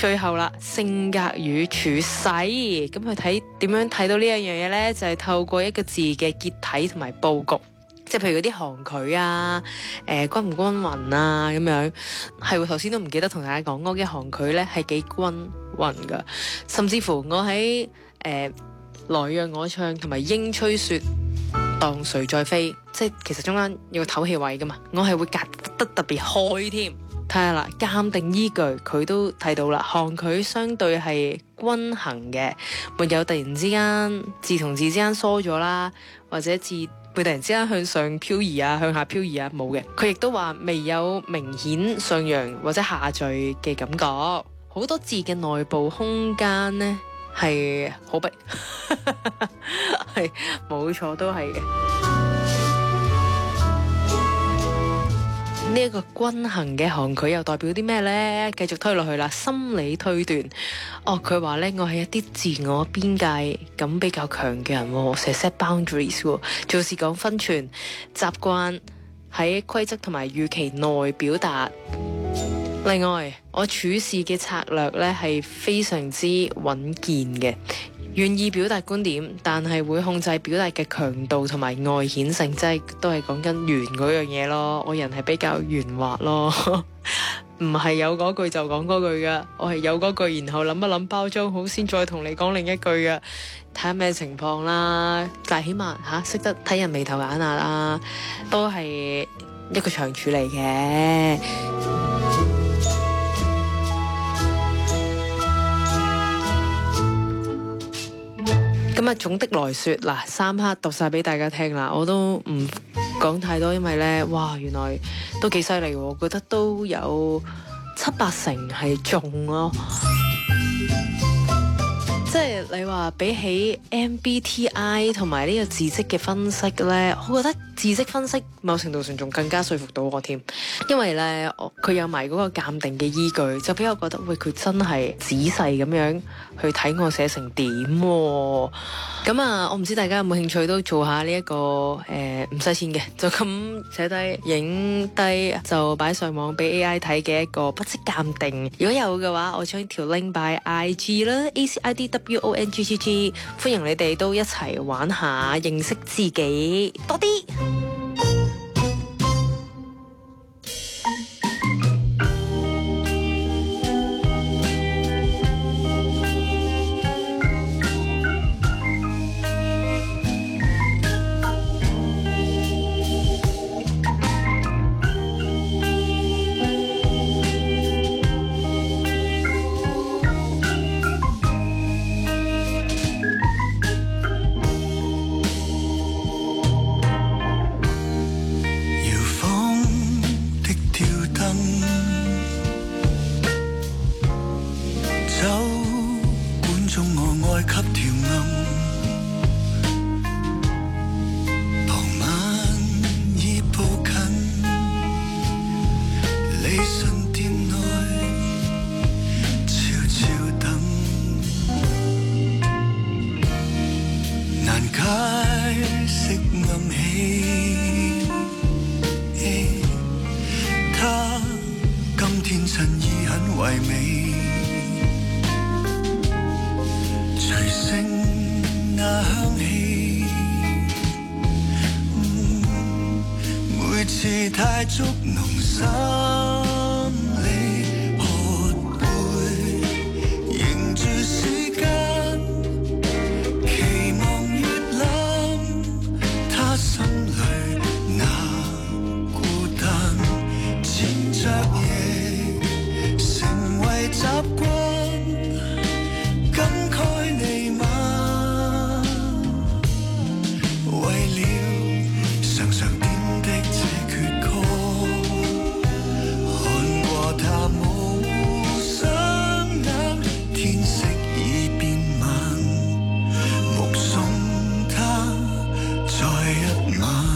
S1: 最後啦，性格與處世，咁佢睇點樣睇到呢一樣嘢呢？就係透過一個字嘅結體同埋佈局，即係譬如嗰啲行距啊，均唔均勻啊咁樣。係喎，頭先都唔記得同大家講，我嘅行距呢係幾均勻噶，甚至乎我喺來讓我唱同埋應吹雪當誰在飛，即係其實中間有個唞氣位噶嘛，我係會隔得特別開添。睇下啦，鑑定依據佢都睇到啦，行距相對係均衡嘅，沒有突然之間字同字之間疏咗啦，或者字會突然之間向上漂移啊，向下漂移啊，冇嘅。佢亦都話未有明顯上揚或者下墜嘅感覺，好多字嘅內部空間呢係好逼，係冇錯都係嘅。呢一個均衡嘅行距又代表啲咩呢？繼續推落去啦，心理推斷。佢話呢，我係一啲自我邊界感比較強嘅人，成日 set boundaries，做事講分寸，習慣喺規則同埋預期內表達。另外，我處事嘅策略呢係非常之穩健嘅。願意表達觀點，但係會控制表達嘅強度同埋外顯性，即係都係講緊圓嗰樣嘢咯。我人係比較圓滑咯，唔係有嗰句就講嗰句噶。我係有嗰句，然後諗一諗包裝好先再同你講另一句噶。睇下咩情況啦，但係起碼識得睇人眉頭眼額啦，都係一個長處嚟嘅。咁啊，總的來說，嗱，3刻讀晒俾大家聽啦，我都唔講太多，因為呢，哇，原來都幾犀利喎，我覺得都有7-8成係中咯。即係你話比起 MBTI 同埋呢個字跡嘅分析呢，我覺得字跡分析某程度上仲更加說服到我添，因為呢，佢有埋嗰個鑑定嘅依據，就俾我覺得喂，佢真係仔細咁樣去睇我寫成點喎。咁啊，我唔知大家有冇興趣都做下呢一個唔使錢嘅，就咁寫低影低就擺上網俾 AI 睇嘅一個筆跡鑑定。如果有嘅話，我將條 link 擺 IG 啦 ，ACIDWONGGG， 歡迎你哋都一齊玩下，認識自己多啲。
S3: 太捉弄心理，喝杯凝住時間，期望越諗，他心裏那孤單，纏着夜成為習慣，感慨彌漫，為了常常點的這闕歌，看過他無雙眼，天色已變晚，目送他再一晚。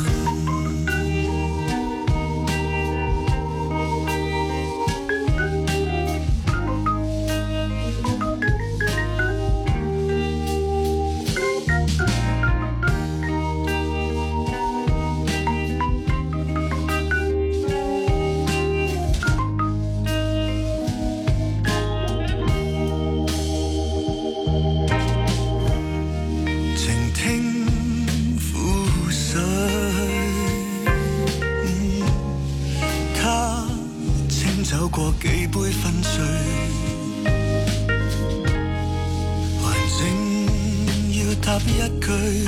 S3: 插一句，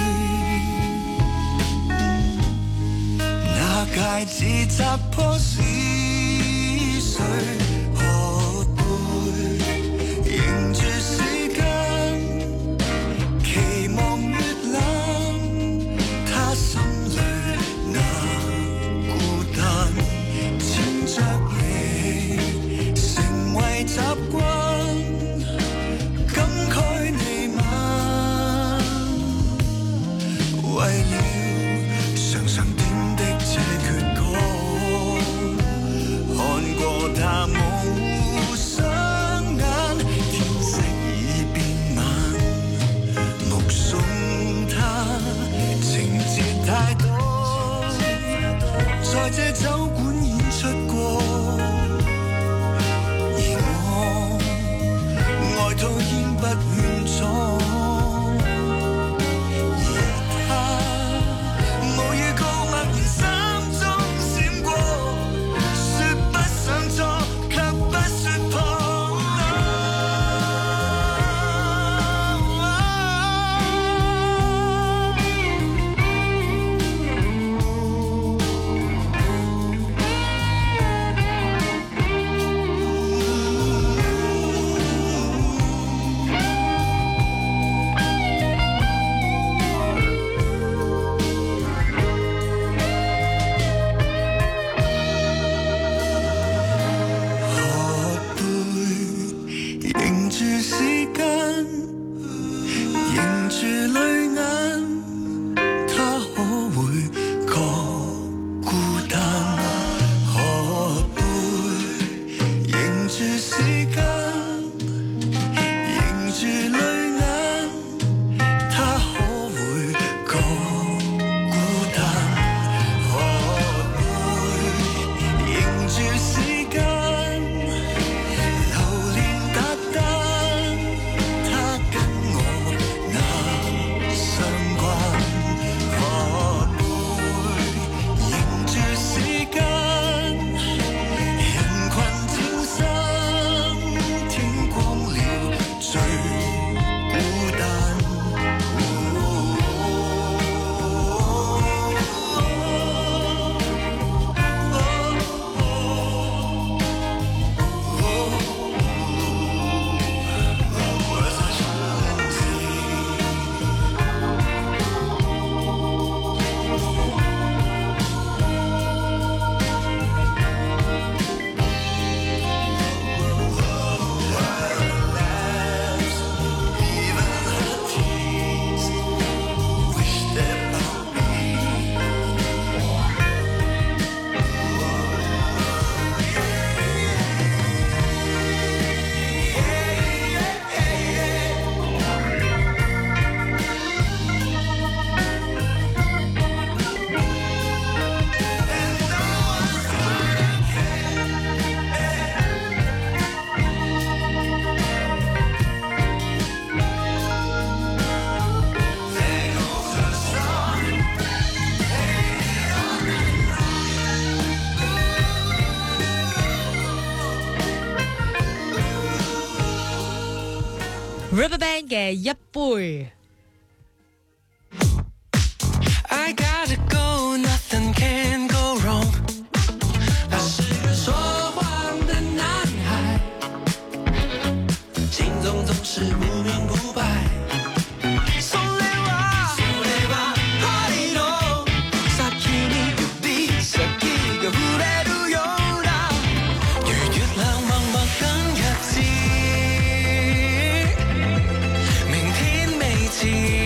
S3: 那戒指砸破是誰？喝杯，迎住時間，期望越冷，他心裏那孤單，牽着你成為習慣，感慨彌漫，為了常常點的這闕歌，看過他無雙眼，天色已變晚，目送他情節太多，在這酒館演出過，而我外套煙不勸阻，而他無預告默然心中閃過，說不上錯，卻不說破。迎住時間，迎住淚眼，他可會覺孤單？喝杯，迎住時間，迎住淚眼，他可會覺孤單？喝杯，迎住時間，流連達旦，他跟我那相關。喝杯，迎住時間，人群跳散，天光了最孤單。
S1: Rubberband 嘅一杯。
S3: I gotta go, nothing can go wrong。他是个说谎的男孩，心中总是不明不白。それは愛の先に指先が触れるような如月亮默默等日子，明天未知。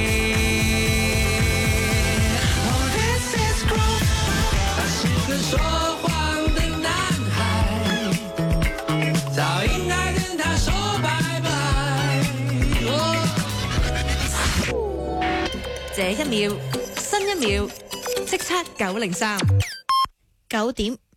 S3: 说谎的男孩，早應該跟他說拜拜。
S9: 這一秒，新一秒，叱咤903。
S4: 9點